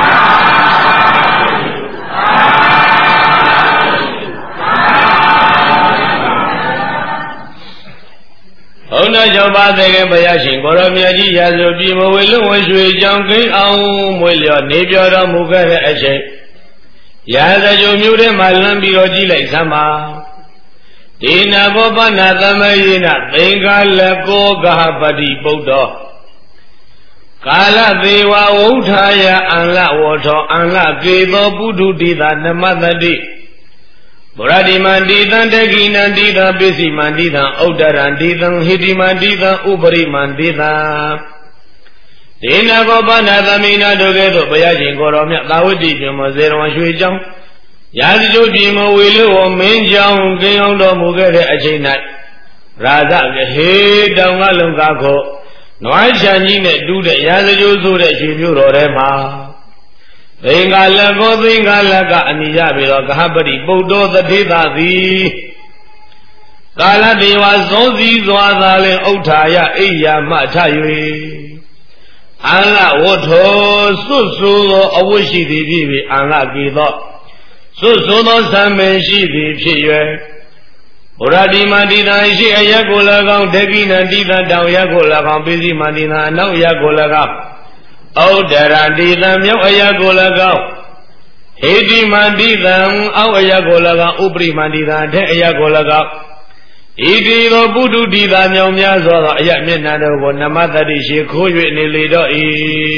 ဘုန်းတော်ကျော်ပါတဲ့ဘုရားရှင်ကိုရောမြတ်ကြီးရာဇုပြည်မဝေလုံးဝရွှေကြောင်ကိန်းအောင်မွေလျော်နေပြောတော်မူခဲ့တဲ့အချိန်ရာဇကြိုမြို့ထဲမှာလမ်းပြီးတော့ကြည့်လိုက်သမ်းပါဒီနာဘောပနာသမယေနသင်္ကာလကောဂဟပတိပုဒ္ဒောကာလသေဝဝုထာယအံလဝေါထောအံလကေသောပုထုတိသာနမတတိဗုရတိမန္တိတံတကိနန္တိတံပစ္စည်းမန္တိတံဩဒ္ဒရန္တိတံဟိတိမန္တိတံဥပရိမန္တိတံဒေနကောပနာသမိနာတို့ကဲ့သို့ဘုရားရှင်ကိုတော်မြတ်သာဝတိပြမဇေရဝရွှေကျောင်းရာဇဂုပြည်မဝေလို့ဝမင်းကျောင်းကင်းအောင်တော်မူခဲ့တဲ့အချိန်၌ရာဇကဟေတောင်ကလုံးကားကိုနွားချန်ကြီးနဲ့တူးတဲ့ရာဇဂုဆိုတဲ့ရွှေမျိုးတော်ထဲမှာသင်္ကာလကောသင်္ကာလကအနိယပြီးတော့ကဟပတိပုတ္တောသတိသာသည်ကာလတေဝဇောစည်းစွာသာလင်ဥဋ္ဌာယအိယာမှထ၍အင်္ဂဝတ္ထောစွတ်ဆိုသောအဝတ်ရှိသည်ဖြစ်ပြီးအင်္ဂကေသောစွတ်ဆိုသောသံမင်ရှိသည်ဖြစ်၍ဘုရားတိမန္တိတံရှိအယက်ကို၎င်းဒကိနန္တိတံတောင်ရက်ကို၎င်းပိစီမန္တိတံအနောက်ရက်ကို၎င်းဩဒ္ဒရတိတံမြောက်အယက်ကို၎င်းဟေတိမန္တိတံအောက်အယက်ကို၎င်းဥပရိမန္တိတံအထက်အယက်ကို၎င်းဣတိသောပုထုတိသာမြောင်များစွာသောအယမျက်နှာတို့ကိုနမတတိရှိခိုး၍နေလေတော့၏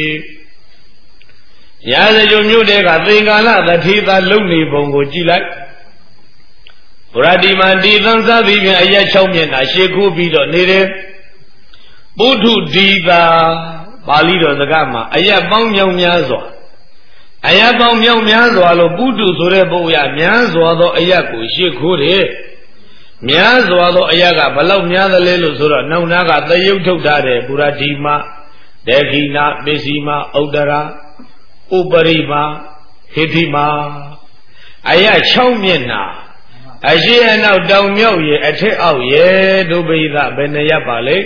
ရာဇဂုမြို့တဲကသင်္ကာလသတိသာလုံနေပုံကိုကြည့်လိုက်ဗုရတိမန္တိသံသတိဖြင့်အယ၆မျက်နှာရှိခိုးပြီးတော့နေတယ်ပုထုတိသာပါဠိတော်စကားမှာအယပေါင်းမြောင်များစွာအယပေါင်းမြောင်များစွာလို့ပုထုဆိုတဲ့ပုဂ္ဂိုလ်များစွာသောအယကိုရှိခိုးတယ်များစွာသောအရာကဘလောက်များသလဲလို့ဆိုတော့နောက်နာကသယုတ်ထုတ်ထားတယ်ပုရတိမဒေခိနာပစ္စည်းမဩဒ္ဒရာဥပရိမဟိတိမအရာ၆မျက်နှာအရှိအနောက်တောင်မြောက်ရဲ့အထက်အောက်ရဲ့ဒုပိသဘယ်နှရပ်ပါလဲ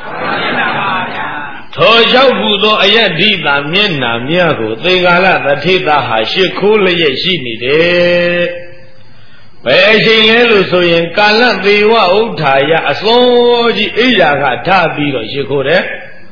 ထော၆ခုသောအယတ္တိတာမျက်နှာများကိုသင်္ကာလသတိတာဟာရှ िख ိုးလျက်ရှိနေတယ်ဘယ်အချိန်လဲလို့ဆိုရင်ကာလသေဝဥဋ္ဌာယအစောကြီးအိယာကထပြီးတော့ရှ िख ိုးတယ်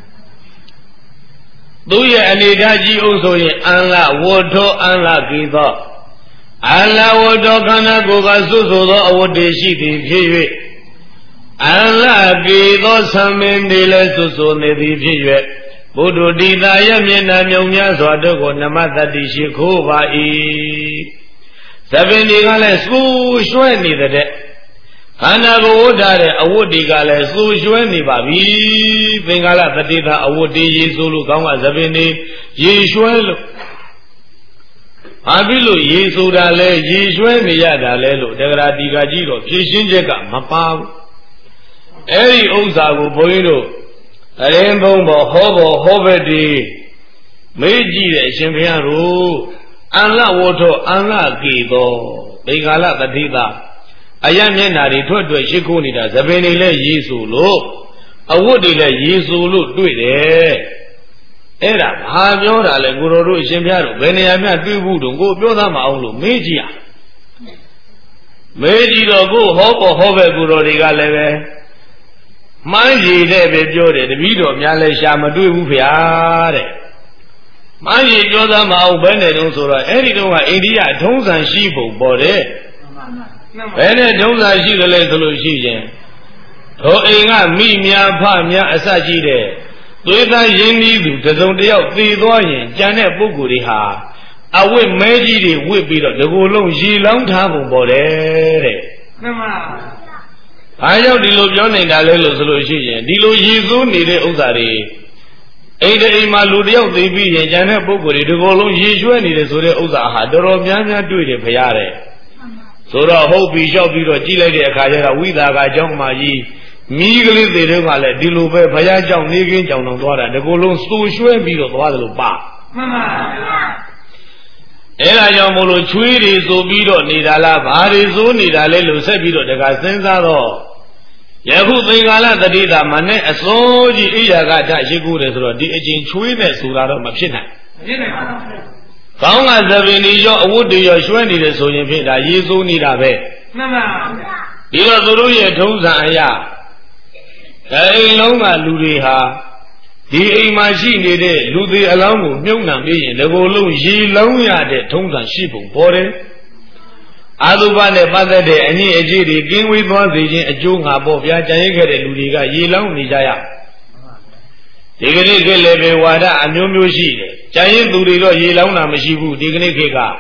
သူရဲ့အနေထားကြီးအောင်ဆိုရင်အင်္ဂဝတ္ထောအင်္ဂကေသောအင်္ဂဝတ္ထောခန္ဓာကိုယ်ကစွတ်ဆိုသောအဝတ္တေရှိသည်ဖြစ်၍အင်္ဂကေသောသံမင်းတွေလည်းစွတ်ဆိုနေသည်ဖြစ်၍ဘုဒ္ဓတိတာယမျက်နှာမြုံများစွာတို့ကိုနမတတိရှ िख ိုးပါ၏သဗ္ဗင်တွေကလည်းစူရွှဲနေတဲ့ခန္ဓာကိုယ်ဝတ်ထားတဲ့အဝတ်တွေကလည်းစူရွှဲနေပါပြီသင်္ကာလတတိတာအဝတ်တွေရေဆိုးလို့ကောင်းကသဗ္ဗင်တွေရေရွှဲလို့ဘာဖြစ်လို့ရေဆိုတာလဲရေရွှဲနေရတာလဲလို့တဂရတိကကြီးတော့ဖြည့်ရှင်းချက်ကမပါဘူးအဲ့ဒီဥစ္စာကိုဘုန်းကြီးတို့အရင်ဘုံဘောဟောဘောဟောဘက်ဒီမေးကြည့်တဲ့အရှင်ဘုရားတို့အင်္ဂဝတ္ထောအင်္ဂကေသောသင်္ကာလတတိတာအယမျက်နာတွေထွက်ထွက်ရှ िख ိုးနေတာသပင်တွေလည်းရေဆိုလို့အဝတ်တွေလည်းရေဆိုလို့တွေ့တယ်အဲ့ဒါဘာပြောတာလဲကိုတော်တို့အရှင်ဘုရားတို့ဘယ်နေရာမှတွေ့ဘူးတုံးကိုပြောသားမအောင်လို့မေးကြည့်ရမေးကြည့်တော့ကိုဟောပေါ်ဟောပဲကိုတော်တွေကလည်းပဲမှန်းရည်တဲ့ပဲပြောတယ်တပည့်တော်များလည်းရှာမတွေ့ဘူးဗျာတဲ့မှန်ကြီးပြောသားမအောင်ဘယ်နဲ့တုံးဆိုတော့အဲ့ဒီတုန်းကအိန္ဒိယထုံးစံရှိပုံပေါ်တယ်ဘယ်နဲ့ထုံးစံရှိကြလဲဆိုလို့ရှိရင်ထိုအိမ်ကမိများဖများအစရှိတဲ့သွေးသားရင်းနှီးသူတစုံတယောက်သေသွားရင်ကြံတဲ့ပုဂ္ဂိုလ်တွေဟာအဝတ်မဲကြီးတွေဝတ်ပြီးတော့ဒီကိုယ်လုံးရေလောင်းထားပုံပေါ်တယ်တဲ့မှန်ပါဘာကြောင့်ဒီလိုပြောနေတာလဲလို့ဆိုလို့ရှိရင်ဒီလိုရေစိုးနေတဲ့ဥစ္စာတွေအိမ်တအိမ်မှာလူတယောက်သိပြီးရင်ကျန်တဲ့ပုဂ္ဂိုလ်တွေဒီကိုယ်လုံးရေရွှဲနေတယ်ဆိုတဲ့ဥစ္စာဟာတော်တော်များများတွေ့တယ်ဖရားတဲ့ဆိုတော့ဟုတ်ပြီလျှောက်ပြီးတော့ကြည့်လိုက်တဲ့အခါကျတော့ဝိသကာเจ้าမကြီးမိကလေးတွေတော့ကလည်းဒီလိုပဲဖရားเจ้าနေကင်းကြောင်တော်သွားတာဒီကိုယ်လုံးစူရွှဲပြီးတော့သွားတယ်လို့ပါမှန်ပါဗျာအဲ့ဒါကြောင့်မို့လို့ချွေးတွေဆိုပြီးတော့နေတာလားဘာတွေဆိုနေတာလဲလို့ဆက်ပြီးတော့တခါစဉ်းစားတော့ယခုသင်္ကာလတတိတာမနဲ့အစိုးကြီးအိယာကထရှိကူတယ်ဆိုတော့ဒီအချင်းချွေးနဲ့ဆိုတာတော့မဖြစ်နိုင်မဖြစ်နိုင်ပါဘူး။ကောင်းကသဗ္ဗင်ဒီရောအဝတ်တွေရောရွှဲနေတယ်ဆိုရင်ဖြစ်တာရေစိုးနေတာပဲမှန်ပါဗျာဒီတော့သူတို့ရဲ့ထုံးစံအရာအိမ်လုံးကလူတွေဟာဒီအိမ်မှာရှိနေတဲ့လူသေးအလောင်းကိုမြုပ်နှံပြီးရင်ဒီကိုယ်လုံးရေလောင်းရတဲ့ထုံးစံရှိပုံပေါ်တယ်အာသုဘနဲ့ပတ်သက်တဲ့အညစ်အကြေးတွေကင်းဝေးသွားစေခြင်းအကျိုးငါပေါ့ဗျာကြံရခဲ့တဲ့လူတွေကရေလောင်းနေကြရဒီကနေ့ခေတ်လည်းပဲဝါဒအမျိုးမျိုးရှိတယ်ကြံရင်သူတွေတော့ရေလောင်းတာမရှိဘူးဒီကနေ့ခေတ်က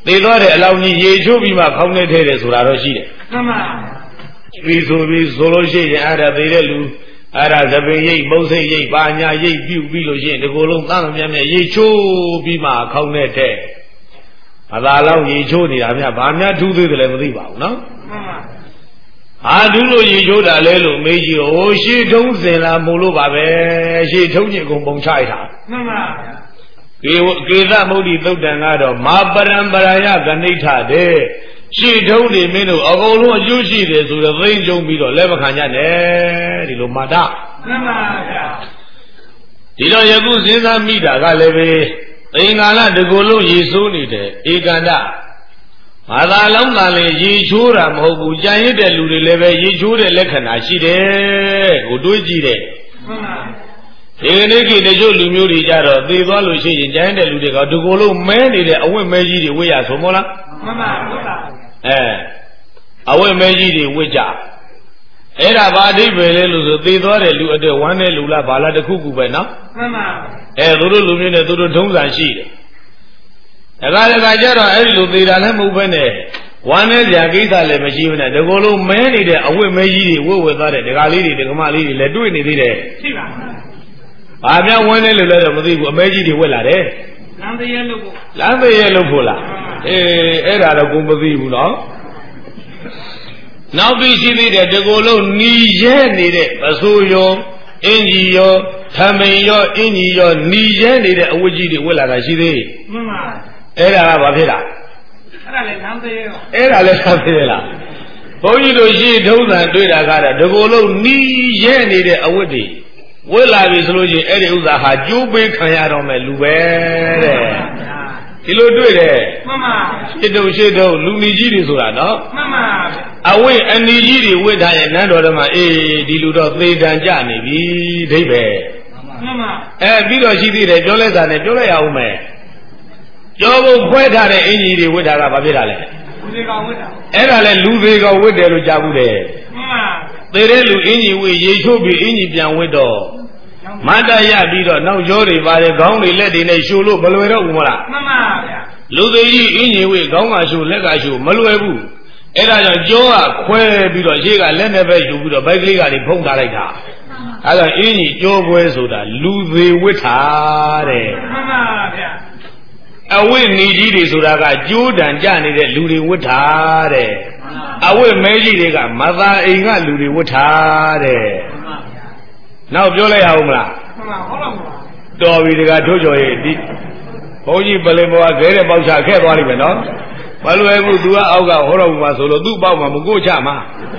သေသွားတဲ့အလောင်းကြီးရေချိုးပြီးမှခေါင်းထဲထည့်တယ်ဆိုတာတော့ရှိတယ်မှန်ပါပြီးဆိုပြီးဆိုလို့ရှိရင်အဲ့ဒါသေတဲ့လူအဲ့ဒါသပင်ရိပ်မုတ်စိတ်ရိပ်ပါညာရိပ်ပြုတ်ပြီးလို့ရှိရင်ဒီကိုယ်လုံးသားမြတ်မြတ်ရေချိုးပြီးမှခေါင်းထဲထည့်အသာလောင်းရေချိုးနေတာများဘာများထူးသေးတယ်လဲမသိပါဘူးနော်မှန်ပါအာဒုလို့ရေချိုးတာလဲလို့မေးကြည့်ဟိုရှေ့ထုံးစင်လာမို့လို့ပါပဲရှေ့ထုံးကြီးအကုန်ပုံချလိုက်တာမှန်ပါကေကေသမုဒ္ဒိသုတ်တံကတော့မာပရံပရာယကဏိဋ္ဌတဲ့ရှေ့ထုံးနေမင်းတို့အကုန်လုံးအကျိုးရှိတယ်ဆိုတော့သိမ့်ကြုံပြီးတော့လက်မခံကြနဲ့ဒီလိုမာတာမှန်ပါဗျာဒီတော့ယခုစဉ်းစားမိတာကလည်းပဲသင်္ကာလတကူလုံးရေဆိုးနေတယ်ဧကန္တဘာသာလုံးသာလေရေချိုးတာမဟုတ်ဘူးကြံရတဲ့လူတွေလည်းပဲရေချိုးတဲ့လက္ခဏာရှိတယ်ကိုတွေးကြည့်တယ်မှန်ပါဒီကနေ့ကိတချို့လူမျိုးတွေကြတော့သေသွားလို့ရှိရင်ကြံရတဲ့လူတွေကတကူလုံးမဲနေတဲ့အဝတ်မဲကြီးတွေဝေ့ရဆိုမို့လားမှန်ပါဟုတ်ပါအဲအဝတ်မဲကြီးတွေဝေ့ကြအဲ့ဒါဘာအဓိပ္ပာယ်လဲလို့ဆိုသေသွားတဲ့လူအတွက်ဝမ်းတဲ့လူလားဘာလားတခုခုပဲနော်မှန်ပါအဲသူတို့လူမျိုးနဲ့သူတို့ထုံးစံရှိတယ်ဒါကလည်းကကြတော့အဲ့ဒီလိုသေတာလည်းမဟုတ်ဘဲနဲ့ဝမ်းနဲ့ကြာကိစ္စလည်းမရှိဘူးနဲ့ဒီကိုယ်လုံးမဲနေတဲ့အဝတ်မဲကြီးတွေဝတ်ဝတ်သွားတဲ့ဒကာလေးတွေဒကမလေးတွေလည်းတွေ့နေသေးတယ်ရှိပါဘာပြောင်းဝမ်းနေလို့လဲတော့မသိဘူးအမဲကြီးတွေဝတ်လာတယ်လမ်းသေးရဲလို့ဖို့လမ်းသေးရဲလို့ဖို့လားအေးအဲ့ဒါတော့ကိုမသိဘူးနော်နောက်ပြီးရှိသေးတယ်ဒီကိုယ်လုံးหนีရဲနေတဲ့ပစိုးရောအင်ကြီးရောထမိန်ရောအင်ကြီးရောหนีရဲနေတဲ့အဝတ်ကြီးတွေဝတ်လာတာရှိသေးမှန်ပါအဲ့ဒါကဘာဖြစ်လားအဲ့ဒါလည်းလမ်းသေးရဲအဲ့ဒါလည်းလမ်းသေးရဲလားဘုန်းကြီးတို့ရှိထုံးစံတွေ့တာကတော့ဒီကိုယ်လုံးหนีရဲနေတဲ့အဝတ်တွေဝတ်လာပြီဆိုလို့ရှိရင်အဲ့ဒီဥစ္စာဟာကျိုးပေးခံရတော့မယ်လူပဲတဲ့ဒီလိုတွေ့တယ်မှန်ပါရှစ်တုံရှစ်တုံလူနီကြီးတွေဆိုတာနော်မှန်ပါအဝိအနီကြီးတွေဝိထားရဲ့နန်းတော်ထဲမှာအေးဒီလူတော့သေတံကြနေပြီဒိဗ္ဗေမှန်ပါအဲပြီးတော့ရှိသေးတယ်ပြောလဲစားနဲ့ပြောလိုက်အောင်မယ်ပြောဖို့ခွဲထားတဲ့အင်ကြီးတွေဝိထားတာဘာဖြစ်တာလဲလူသေးကောင်ဝိတာအဲ့ဒါလဲလူသေးကောင်ဝိတယ်လို့ကြားဘူးတယ်မှန်ပါသေတဲ့လူအင်ကြီးဝိရေချိုးပြီးအင်ကြီးပြန်ဝိတော့မတ္တရပြီးတော့နောက်ကျောတွေပါတယ်ခေါင်းတွေလက်တွေနဲ့ရှို့လို့မလွယ်တော့ဘူးမလားမှန်ပါဗျာလူသေးကြီးအင်းကြီးဝေခေါင်းကရှို့လက်ကရှို့မလွယ်ဘူးအဲ့ဒါကြောင့်ကျောကခွဲပြီးတော့ရှေ့ကလက်နဲ့ပဲယူပြီးတော့ဘိုက်ကလေးကနေဖုံးထားလိုက်တာအဲ့ဒါအင်းကြီးကျောခွဲဆိုတာလူသေးဝိထာတဲ့မှန်ပါဗျာအဝိနီကြီးတွေဆိုတာကကျိုးတံကြနေတဲ့လူတွေဝိထာတဲ့အဝိမဲကြီးတွေကမသာအိမ်ကလူတွေဝိထာတဲ့နောက်ပြောလိုက်ရအောင်မလားမှန်ပါဟုတ်ပါဘူးတော်ပြီတကထိုးကြော်ရဲ့ဒီဘုန်းကြီးပလင်ဘောကခဲတဲ့ပေါက်ချခဲ့သွားလိမ့်မယ်နော်မလွယ်ဘူး तू ကအောက်ကဟောတော်ဘူးမှာဆိုလို့သူ့ပေါက်မှာမကိုချမှာ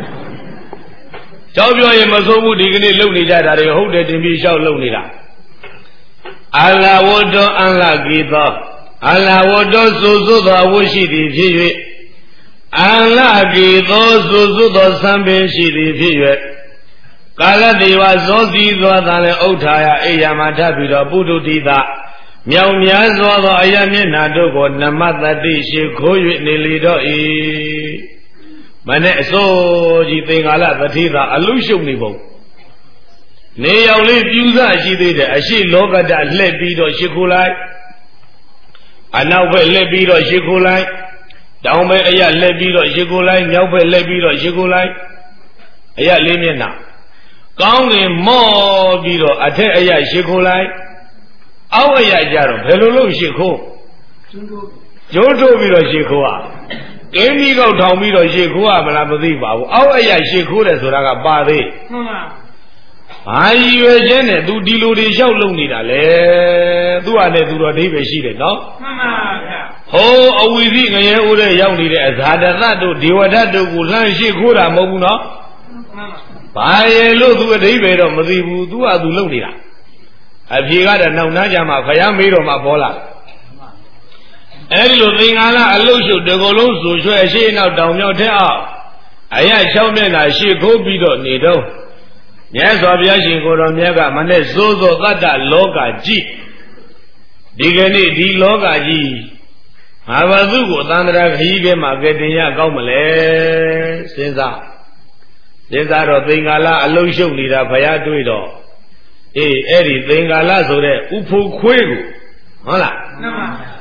ကြောက်ပြောရင်မစိုးဘူးဒီကနေ့လုံနေကြတာတွေဟုတ်တယ်တင်ပြီးလျှောက်လုံနေတာအလာဝတ္တောအလကိသောအလာဝတ္တောစုစုသောဝရှိသည်ဖြစ်၍အလကိသောစုစုသောသံပင်ရှိသည်ဖြစ်၍ကာလတေဝဇောစီသောသာလည်းဥထာယအိယာမထပ်ပြီးတော့ပုထုတိသမြောင်များစွာသောအယမျက်နာတို့ကိုနမတတိရှိခိုး၍နေလေတော့၏မနဲ့အစိုးကြီးသင်္ကာလသတိသာအလုရှုံနေပုံနေရောက်လေးပြူစရှိသေးတယ်အရှိလောကတလှည့်ပြီးတော့ရှိခိုးလိုက်အနောက်ဘက်လှည့်ပြီးတော့ရှိခိုးလိုက်တောင်ဘက်အယလှည့်ပြီးတော့ရှိခိုးလိုက်မြောက်ဘက်လှည့်ပြီးတော့ရှိခိုးလိုက်အယလေးမျက်နှာကောင်းကင်မော့ပြီးတော့အထက်အယရှိခိုးလိုက်အောက်အယကြတော့ဘယ်လိုလုပ်ရှိခိုးကျိုးထိုးပြီးတော့ရှိခိုးอ่ะကင်းပြီးတော့ထောင်ပြီးတော့ရှိခိုးရမလားမသိပါဘူးအောက်အယရှိခိုးတယ်ဆိုတာကပါသေးမှန်ပါဘာကြီးရွယ်ချင်းနဲ့ तू ဒီလိုတွေလျှောက်လုံနေတာလေသူ့ဟာနဲ့သူတော့ဒိဗ္ဗေရှိတယ်နော်မှန်ပါဗျာဟိုအဝီစီငရဲဦးတဲ့ရောက်နေတဲ့အဇာတသတို့ဒေဝဒတ်တို့ကိုလှမ်းရှိခိုးတာမဟုတ်ဘူးနော်မှန်ပါဘာရဲ့လို့သူအဓိပ္ပာယ်တော့မသိဘူးသူကသူလုံနေတာအဖြေကတော့နောက်နှမ်းကြမှာဖယားမေးတော့မှပေါ်လာအဲဒီလိုသင်္ကာလအလုရှုတကောလုံးဆိုရွှဲအရှိနောက်တောင်မြောက်ထဲအောင်အရ၆မျက်နှာရှေ့ခိုးပြီးတော့နေတော့မြတ်စွာဘုရားရှင်ကိုယ်တော်မြတ်ကမနဲ့စိုးစိုးတတ္တလောကကြီးဒီကနေ့ဒီလောကကြီးငါဘာသူ့ကိုသန္တရာခကြီးထဲမှာကတင်ရကောင်းမလဲစဉ်းစားစဉ်းစားတော့သင်္ကာလအလုရှုနေတာဘုရားတွေ့တော့အေးအဲ့ဒီသင်္ကာလဆိုတဲ့ဥဖို့ခွေးကိုဟုတ်လားမှန်ပါ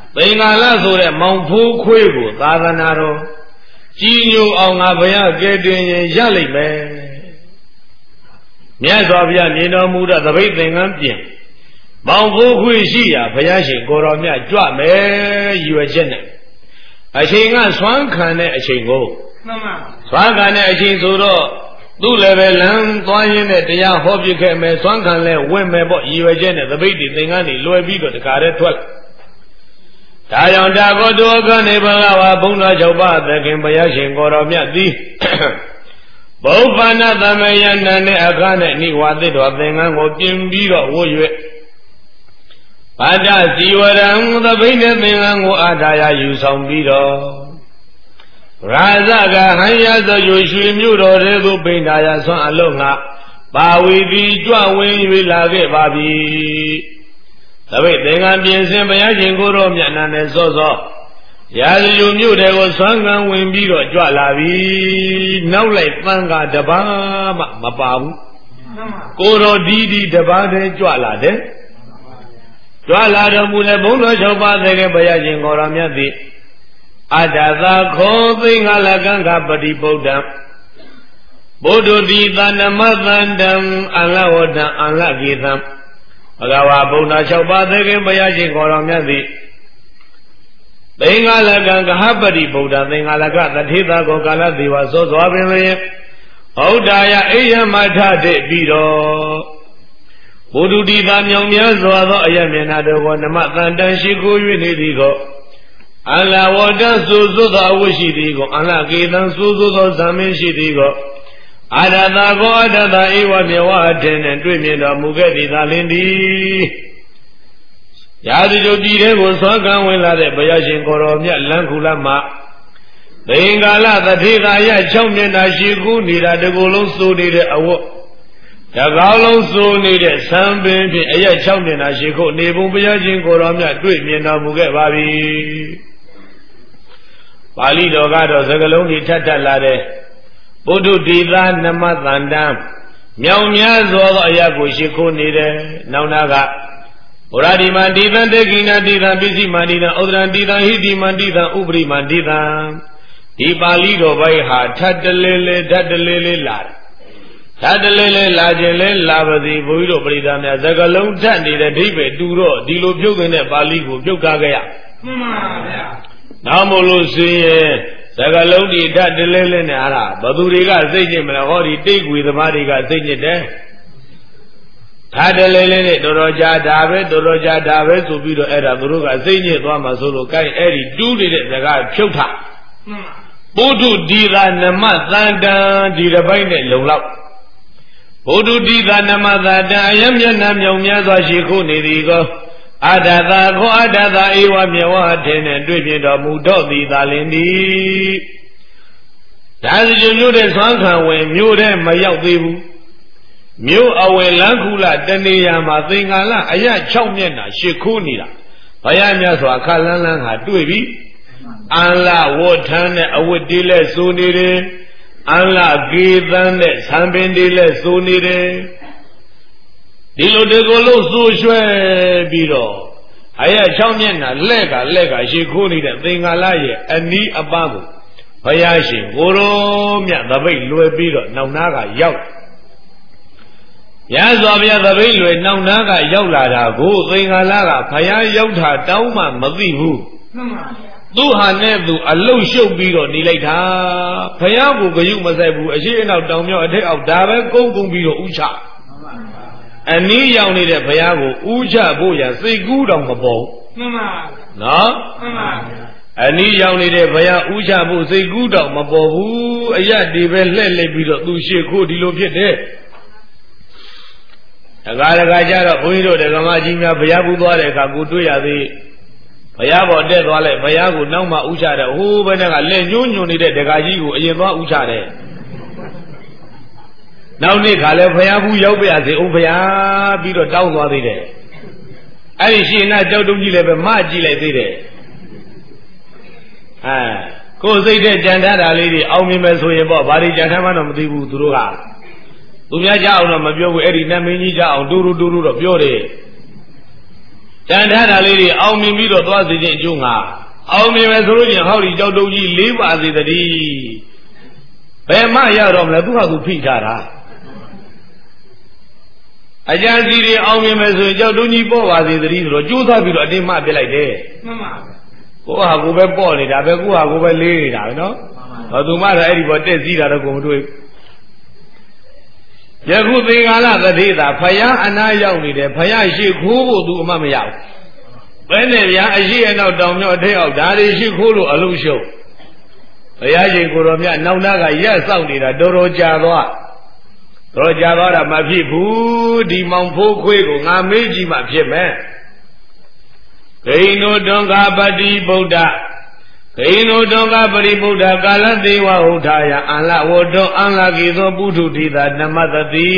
သင်္ကာလဆိုတဲ့မောင်ဖိုးခွေးကိုသာသနာတော်ကြီးညိုအောင်ငါဘုရားကဲတင်ရင်ရလိမ့်မယ်မြတ်စွာဘုရားမြင်တော်မူတဲ့သပိတ်သင်္ကန်းပြင်မောင်ဖိုးခွေးရှိရာဘုရားရှင်ကိုတော်မြတ်ကြွမယ်ရည်ရွယ်ချက်နဲ့အချိန်ကဆွမ်းခံတဲ့အချိန်ကိုမှန်ပါဆွမ်းခံတဲ့အချိန်ဆိုတော့သူ့လည်းပဲလမ်းသွားရင်းနဲ့တရားဟောပြခဲ့မယ်ဆွမ်းခံလဲဝင်မယ်ပေါ့ရည်ရွယ်ချက်နဲ့သပိတ်ဒီသင်္ကန်းတွေလွယ်ပြီးတော့တခါတည်းထွက်ဒါကြောင့်တာကောတောကနေဘဂဝါဘုံတော်၆ပါးသခင်ဘုရားရှင်ကိုတော်မြတ်သည်ဘုဗ္ဗနာသမယနာနဲ့အခါနဲ့နိဝါသစ်တော်သင်္ကန်းကိုပြင်ပြီးတော့ဝှရွဘာဒစီဝရံသပိတ်နဲ့သင်္ကန်းကိုအာထာယယူဆောင်ပြီးတော့ရာဇကဟံရသောရွှေရွှေမြို့တော်တဲ့သို့ပိဋ္ဌာယဆွမ်းအလုံးငါပါဝီတိကြွဝင်၍လာခဲ့ပါပြီသပိတ်သင်္ကန်းပြင်စင်ဘုရားရှင်ကိုတော်မြတ်နာနဲ့စောစောရာဇယုမြို့တဲ့ကိုဆွမ်းခံဝင်ပြီးတော့ကြွလာပြီနောက်လိုက်သံဃာတပါးမှမပါဘူးကိုတော်ဒီဒီတပါးတည်းကြွလာတယ်ကြွလာတော်မူတဲ့ဘုန်းတော်၆ပါးသခင်ဘုရားရှင်ကိုတော်မြတ်သည်အတ္တသာခောသိင်္ဂလကံကပတိဗုဒ္ဓံဘုဒ္ဓတိသနမသန္တံအလဝတ္တံအလကေသံဘဂဝါဘုန်းတော်၆ပါးသခင်ဘုရားရှင်ကိုတော်မြတ်သည်သိင်္ဂလကံကဟပတိဗုဒ္ဓသင်္ဂလကတထေသာကိုကာလသေဝသောစွာပင်လျင်ဟောတာယအိယမထတဲ့ပြီးတော့ဘုဒ္ဓတိသာမြောင်များစွာသောအယမျက်နာတော်ကိုနမသန္တံရှိခိုး၍နေသည်ကိုအလဝတ္တသုသုသောအဝရှိသည်ကိုအလကေသံသုသုသောဇာမင်းရှိသည်ကိုအာရတာကိုအတ္တသာဧဝမြေဝအထင်နဲ့တွေ့မြင်တော်မူခဲ့သည်သာလင်းသည်ရာဇဂုပြည်ထဲကိုသောကံဝင်လာတဲ့ဘုရားရှင်ကိုတော်မြတ်လမ်းခုလမှာသင်္ကာလတထေသာရ၆မျက်နှာရှိကူးနေတာတကူလုံးစိုးနေတဲ့အဝတ်တကောင်းလုံးစိုးနေတဲ့ဆံပင်ဖြင့်အရက်၆မျက်နှာရှိခုနေဘုံဘုရားရှင်ကိုတော်မြတ်တွေ့မြင်တော်မူခဲ့ပါပြီပါဠိတော်ကတော့စကားလုံးတွေထပ်ထပ်လာတဲ့ဘုဒ္ဓတိသာနမသန္တံမြောင်များစွာသောအရာကိုရှိခိုးနေတယ်နောက်နာကဘုရားဒီမန္တိသံတေကိနာတိသံပစ္စည်းမန္တိသံဥဒရံတိသံဟိတိမန္တိသံဥပရိမန္တိသံဒီပါဠိတော်ဘိုင်းဟာထပ်တလဲလဲထပ်တလဲလဲလာတယ်ထပ်တလဲလဲလာခြင်းလဲလာပါစေဘုရားတို့ပရိသတ်များစကားလုံးထပ်နေတဲ့ဒိဗ္ဗေတူတော့ဒီလိုပြုတ်တဲ့ပါဠိကိုပြုတ်ကားခဲ့ရမှန်ပါဗျာနောက်မို့လို့ဆိုရင်စကားလုံးဒီဓာတ်တလဲလဲနဲ့အားလားဘသူတွေကစိတ်ညစ်မလားဟောဒီတိတ်ကွေသမားတွေကစိတ်ညစ်တယ်ဓာတ်တလဲလဲနဲ့တော်တော်ကြာဒါပဲတော်တော်ကြာဒါပဲဆိုပြီးတော့အဲ့ဒါသူတို့ကစိတ်ညစ်သွားမှဆိုလို့ကိုင်းအဲ့ဒီတူးနေတဲ့စကားဖြုတ်ထဘုဒ္ဓဒီသာနမသန္တံဒီတစ်ပိုင်းနဲ့လုံလောက်ဘုဒ္ဓဒီသာနမသန္တံအယမျက်နှာမြောင်များစွာရှိခိုးနေသည်ကိုအတ္တသာခောအတ္တသာဧဝမြေဝအထင်နဲ့တွေ့ပြတော်မူတော့သည်သာလင်သည်ဒါစကြမျိုးတဲ့ဆွမ်းခံဝင်မြို့ထဲမရောက်သေးဘူးမြို့အဝယ်လမ်းခုလတနေရာမှာသင်္ကာလအရ၆မျက်နှာရှစ်ခိုးနေတာဘုရားမြတ်စွာခါလန်းလန်းဟာတွေ့ပြီအန္လဝဋ္ဌန်းနဲ့အဝတ်တေးလဲစိုးနေတယ်အန္လကေသန်းနဲ့ဆံပင်တေးလဲစိုးနေတယ်ဒီလိုတကူလုံးစိုးရွှဲပြီးတော့အရ၆မျက်နှာလက်ကလက်ကရှ िख ိုးနေတဲ့သင်္ကာလရဲ့အနီးအပါးကိုဘုရားရှင်ကိုရောမြတ်သပိတ်လွယ်ပြီးတော့နောက်နာကရောက်ရသော်ဗျာသပိတ်လွယ်နောက်နာကရောက်လာတာကိုသင်္ကာလကဘုရားရောက်တာတောင်းမှမသိဘူးမှန်ပါဗျာသူဟာနဲ့သူအလုတ်ရှုပ်ပြီးတော့နေလိုက်တာဘုရားကိုဂယုမဆိုင်ဘူးအရှိအနောက်တောင်မြောက်အထက်အောက်ဒါပဲကုန်းကုန်းပြီးတော့ဥချအနည်းရောက်နေတဲ့ဘုရားကိုဥချဖို့ရစိတ်ကူးတောင်မပေါ်မှန်ပါနော်မှန်ပါအနည်းရောက်နေတဲ့ဘုရားဥချဖို့စိတ်ကူးတောင်မပေါ်ဘူးအရဒီပဲလှဲ့လိုက်ပြီးတော့သူရှေ့ခိုးဒီလိုဖြစ်တယ်တကားတကားကြတော့ဘုန်းကြီးတို့ဓမ္မကြီးများဘုရားပူသွားတဲ့အခါကိုတွေ့ရသေးဘုရားပေါ်တက်သွားလိုက်ဘုရားကိုနောက်မှဥချတယ်ဟိုးဘယ်နဲ့ကလက်ညှိုးညွန်နေတဲ့ဒကာကြီးကိုအရင်သွားဥချတယ်နောက်နေ့ခါလဲဘုရားဘူးရောက်ပြစေဦးဘုရားပြီးတော့တောင်းသွားသေးတယ်အဲ့ဒီရှင်နာကြောက်တုံးကြီးလည်းပဲမကြည့်လိုက်သေးတယ်အဲကိုယ်စိတ်တဲ့ကြံထားတာလေးတွေအောင်မြင်မယ်ဆိုရင်ပေါ့ဘာတွေကြံထားမှတော့မသိဘူးသူတို့ကသူများကြအောင်တော့မပြောဘူးအဲ့ဒီနတ်မင်းကြီးကြအောင်တူတူတူတူတော့ပြောတယ်ကြံထားတာလေးတွေအောင်မြင်ပြီးတော့သွားစေခြင်းအကျိုးငါအောင်မြင်မယ်ဆိုလို့ချင်းဟောဒီကြောက်တုံးကြီးလေးပါစေတည်းဘယ်မှရတော့မလဲသူကသူဖိထားတာအကြံစီတွေအောင်မြင်မယ်ဆိုရင်ကြောက်တုံးကြီးပေါ့ပါစေတည်းဆိုတော့ကြိုးစားပြီးတော့အတင်းမှပြလိုက်တယ်မှန်ပါကိုဟာကိုပဲပေါ့နေတာပဲကိုဟာကိုပဲလေးနေတာပဲနော်ဟောသူမှလည်းအဲ့ဒီပေါ်တက်စည်းတာတော့ကိုမတွေ့ယခုသင်္ကာလသတိသာဖယားအနာရောက်နေတယ်ဖယားရှိခိုးဖို့သူအမှမရဘူးဘယ်နဲ့ဗျာအရှိအနောက်တောင်မြောက်အထက်အောက်ဒါတွေရှိခိုးလို့အလုံးရှုပ်ဘုရားရှင်ကိုတော်မြတ်နောက်နာကရက်ဆောက်နေတာတော်တော်ကြာသွားတော်ကြာသွားတာမဖြစ်ဘူးဒီမောင်ဖိုးခွေးကိုငါမေးကြည့်မှဖြစ်မယ်ဂိဏုတွန်္ဂပတိဗုဒ္ဓဂိဏုတွန်္ဂပတိဗုဒ္ဓကာလသေးဝဥထာယအလဝတ္တအလကိသောပုထုတိသာနမတတိ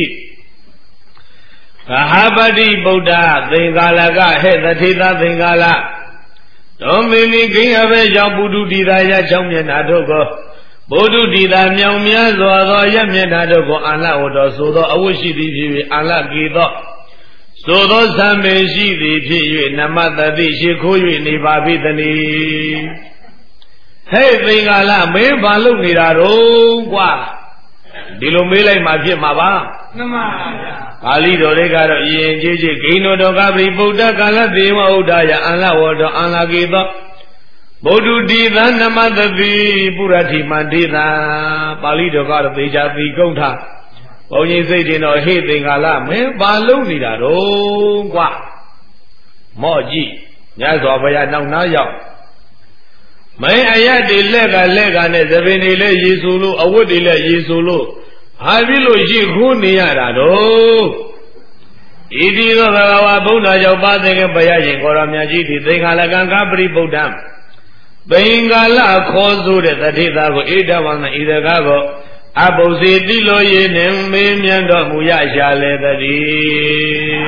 ဂဟပတိဗုဒ္ဓသင်္ကာလကဟဲ့တတိသာသင်္ကာလတော်မင်းကြီးဂိအဘဲကြောင့်ပုထုတိသာရချောင်းမျက်နာတို့ကိုပုထုတိသာမြောင်များစွာသောရမျက်နာတို့ကိုအလဝတ္တဆိုသောအဝတ်ရှိသည်ဖြစ်၍အလကိသောသို့သောသံမေရှိသည်ဖြစ်၍နမတတိရှိခိုး၍နေပါပြီတနည်းဟဲ့သင်္ကာလမင်းဘာလုပ်နေတာတော့ကွာဒီလိုမေးလိုက်မှဖြစ်မှာပါမှန်ပါဗျာပါဠိတော်တွေကတော့ယဉ်ကျေးကျေးဂိဏုတော်ကပရိဗုဒ္ဓကာလသေဝဥဒ္ဒယအလဝတ္တအလကေသောဗုဒ္ဓတိသနမတတိပုရတိမန္တိသာပါဠိတော်ကတော့သေချာပြီးကုန်ထားဘုန်းကြီးစိတ်တင်တော့ဟေ့သင်္ကာလမင်းဘာလုပ်နေတာတော့ကွာမော့ကြည့်ညစွာဘုရားနောက်နားရောက်မင်းအရက်တွေလက်ကလက်ကနဲ့သပင်တွေလည်းရေဆူလို့အဝတ်တွေလည်းရေဆူလို့ဟာပြီလို့ရှိခိုးနေရတာတော့ဣတိသောဘဂဝါဘုဒ္ဓကြောင့်ပါတဲ့ကဘုရားရှင်ကိုရောမြတ်ကြီးဒီသင်္ခါလကံကပရိဗုဒ္ဓံသင်္ကာလခေါ်ဆိုတဲ့တတိသားကိုဣဒဝန္နဣဒကားကိုအပုစေတိလိုရည်နှင့်မေးမြန်းတော်မူရရှာလေတည်း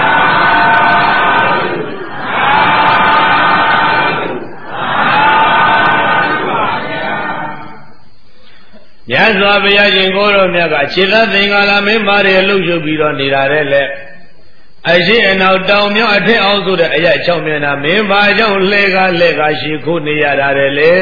မြတ်စွာဘုရားရှင်ကိုရောမြတ်ကခြေသက်သင်္ကာလမင်းပါတွေလှုပ်ရှုပ်ပြီးတော့နေတာတဲ့လေအရှိအနောက်တောင်မြောက်အထက်အောက်ဆိုတဲ့အရာ၆မျက်နှာမင်းပါကြောင့်လှဲကားလှဲကားရှိခိုးနေရတာတဲ့လေ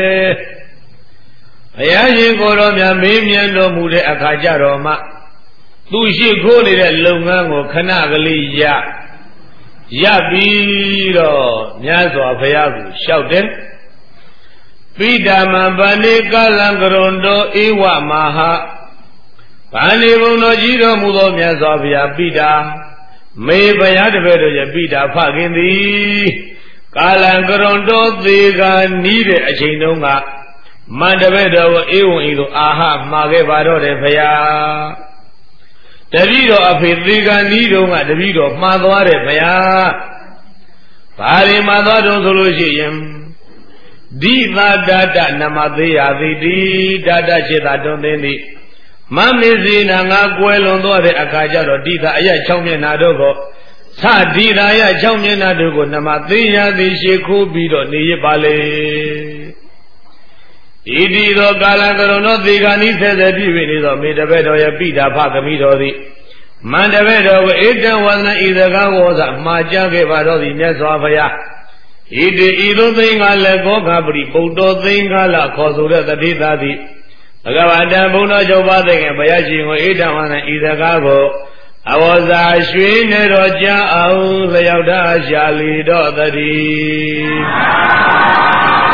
ဘုရားရှင်ကိုရောမြတ်မေးမြန်းတော်မူတဲ့အခါကျတော့မှသူရှိခိုးနေတဲ့လုပ်ငန်းကိုခဏကလေးရရပြီးတော့မြတ်စွာဘုရားကိုလျှောက်တယ်ပိဓမ္မဗန္ဒီကာလံကရွန်တောဧဝမဟာဗန္ဒီဘုံတော်ကြီးတော်မူသောမြတ်စွာဘုရားပိဓာမေဘုရားတပည့်တို့ရဲ့ပိဓာဖခင်သည်ကာလံကရွန်တောသေကနီးတဲ့အချိန်တုန်းကမန္တပည့်တော်ကိုဧဝံဤသို့အာဟမှာခဲ့ပါတော့တယ်ဘုရားတပည့်တော်အဖေသေကနီးတုန်းကတပည့်တော်မှားသွားတယ်ဘုရားဘာတွေမှားသွားတုန်းဆိုလို့ရှိရင်ဒီသာတတနမသေးရသည်ဒီတတရှိတာတွင်သိသည်မမေစီနာငါကွယ်လွန်သွားတဲ့အခါကျတော့ဒီသာအရက်၆မျက်နာတို့ကိုသဒီသာရ၆မျက်နာတို့ကိုနမသေးရသည်ရှိခိုးပြီးတော့နေရပါလေဣတိသောကာလကရုဏောသေဂာနိဆဲဆဲပြည့်၍နေသောမေတ္တဘဲတော်ရဲ့ပိဋာဖသမီးတော်သည်မန္တဘဲတော်ကိုဧတံဝန္ဒဤစကားဝေါ်စာမှာကြားခဲ့ပါတော့သည်မြတ်စွာဘုရားဣတိဤသို့သင်္ကာလကောခပရိဗုဒ္ဓသင်္ကာလခေါ်ဆိုတဲ့တတိသားသည်ဘဂဝါတံဘုံတော်ချုပ်ပါတဲ့ဘုရားရှင်ကိုဧတံဝန္ဒဤစကားကိုအဝဇာရွှေနေတော်ကြာအောင်လျောက်တာရှာလီတော်တည်း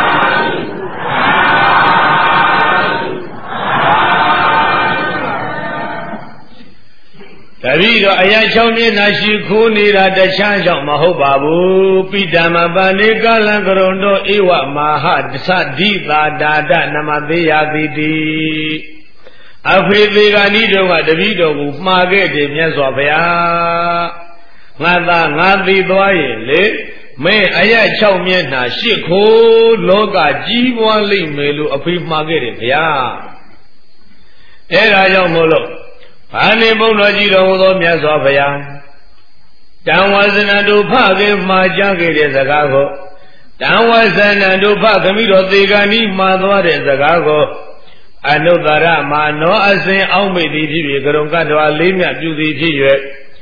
တပည့်တော်အရာ၆မျက်နှာရှိခိုးနေတာတခြားကြောင့်မဟုတ်ပါဘူးပိဓမ္မပန္နေကလံကရုဏောဧဝမဟာသဒိသာဒါဒနမသေးယတိတိအဖေသေးကဏီတော်ကတပည့်တော်ကိုမှားခဲ့တယ်မြတ်စွာဘုရားငါသာငါသိသွားရင်လေမင်းအရာ၆မျက်နှာရှိခိုးလောကကြီးပွားလိမ့်မယ်လို့အဖေမှားခဲ့တယ်ဗျာအဲဒါကြောင့်မို့လို့ဘာနေဘုံတော်ကြီးတော်ဟူသောမြတ်စွာဘုရားတံဝဇနတို့ဖခင်မှာကြားခဲ့တဲ့စကားကိုတံဝဇနတို့ဖခမိတော်သေကဏီမှာသွားတဲ့စကားကိုအနုတ္တရမာနောအစဉ်အောက်မေ့သည်ဖြစ်၍ကရုံကတ္တဝါလေးမြတ်ပြုသည်ဖြစ်၍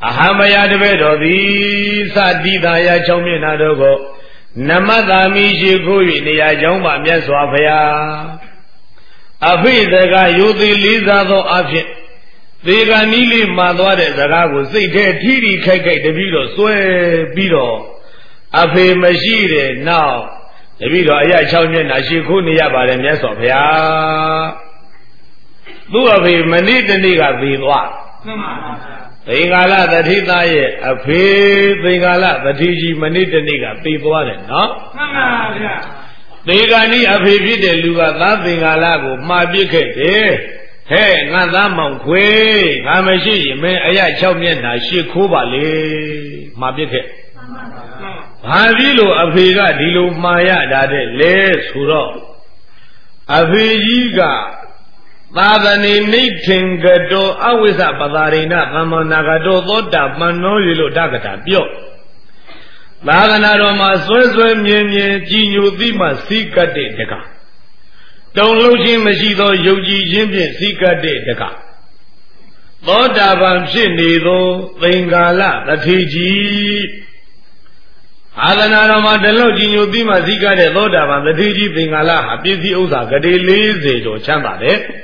Ahamaya de Vedodi, Sadida Yachomina Dogo, Namadami Shikui, Nia Jomba Miaswafaya. Afi the guy, you the Lizado Afi. The Ganili Madwade Zagago, say, Tiri Kake, the Vido, Swe Bido. Afi Mashire, now. The Vido Ayachomina Shikuni Yaba and Miaswafaya. Do of him, Manita Niga Vidwa. Thingala the Titaye, a pay, Thingala, the Tiji Manita Niga, people are it, no? Thingani a baby de Luga, that Thingalago, my big eh? Hey, Nadamon Quay, Hamashi, may I chow me and she Kubali, my big Havilo, a Viga, Dilu Maya, that le Suro. A Viga. Madani Nitin Gado, always a Badarina, Mamonagado, Loda, Manolo Dagata, Bio. Maganaroma, Sweswem, Yen, Ginu, Dima, Sika de Deca. Don't lose him, Mashido, Yogi, Jimmy, Sika de Deca. Loda Van Shinido, Bengala, the Tiji. Adanaroma, the Login, Dima, Sika de Loda, Van the Tiji, Bengala, Busy Oza, Gadi, Lazy, or Chamba.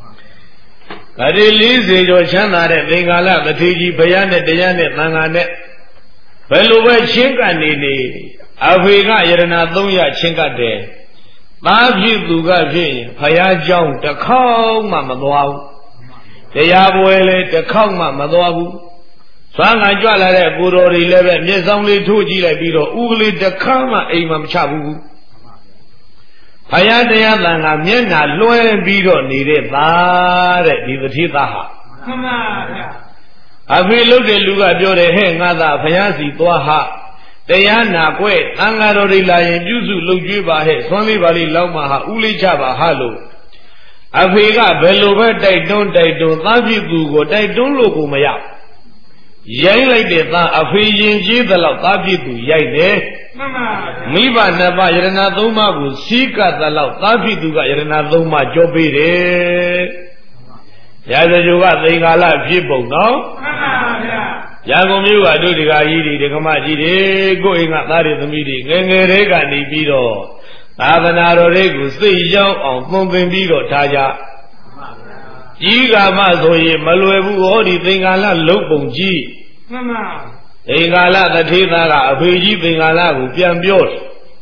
Kadili or Chana, Bengala, the Tiji, Bayanet, Dayanet, Nanganet. Below Chinka Nini, Aviga, Yeranadoya, Chinka de. Mavi Duga, Paya Jong, the cow, Mamadwau. The Yabuele, the cow, Mamadwabu. Sanga Jala, Guru eleven, yes, only two Gila Biro, Uli, the Kama, Imam Chabu. Payadaya Langa Mena Loen Bido needed Bare Divatiha. I will look at Luga Jore Heng Ada Payasi Tuaha. Dayana Kwe, Angarori Lion, Yuzu Lujuba He, Swami Bali Lamaha, Uli Chaba Halo. Afiga Belover, they don't, they don't, Lavi Dugo, they don't look Umaya. Yang like that, Afijin Jidala, Lavi Du, Yay. Miba Nava Yeranadoma will seek at the Lao Tafi to Yeranadoma Jobire. Yaza Yuga, they are like people, no? Yagomu, I do the Gaidi, the Kamaji, going at that in the meeting, Engerega Nibido. Avanaro Regu, stay young on Pumping Bido, Taja. Yiga Mazoye, Maluebu, all the thing I love, Lopon G. Ingala the Tina, Fiji Bingala, Piambios.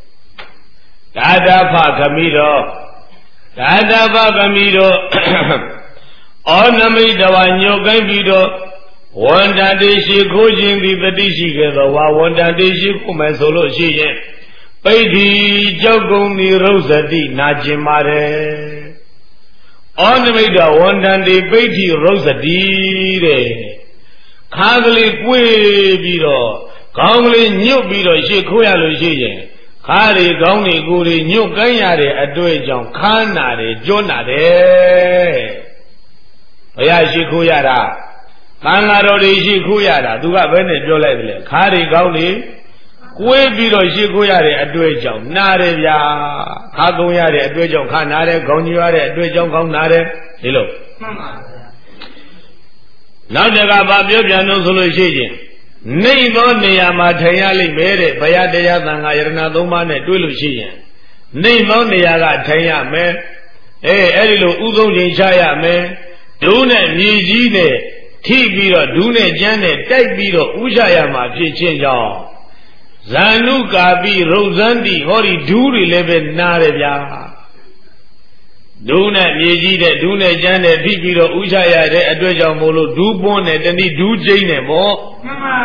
Dada Pacamido. Dada Pacamido. Ornament the one you can be one day she coaching the Dishi together, one day she come solo she. Baby Jogoni Rosati, Najimare. Ornament the one day baby Rosati. Kagli Kwe Biro, Kongli New Biro, she Kuya Lucian, Kari Goni Guri, New Ganyare, a Duejon, Kanare, Jonare. Oyashi Kuyara, Mangarori Shikuyara, Duga Bene Jolele, Kari Goni, Kwe Biro, she Kuyare, a Duejon, Nareya, Kaguyare, a Duejon, Kanare, Gonyare, a Duejon, Gonare, Hello. Now the Gababia no solution. Nay, no Niama Tayali made it, Bayadea than Ironadoma and Dulucian. Nay, no Niaga Taya me, eh, Elilo Ugo Jaya me, Dune Nijine, Tibiro, Dune Janet, Taibiro, Ujayama, Chichinja. Zanuka be Rosandi, Hori Duri Leven Nareya. Duna Yejide, Duna Janet, Pipiro, Ujaya, Adweja Molo, Dubon, and any do Jane more.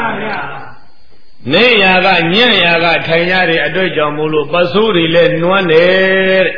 Neyaga, Nyayaga, Tayari, Adweja Molo, Basuri, Len Noane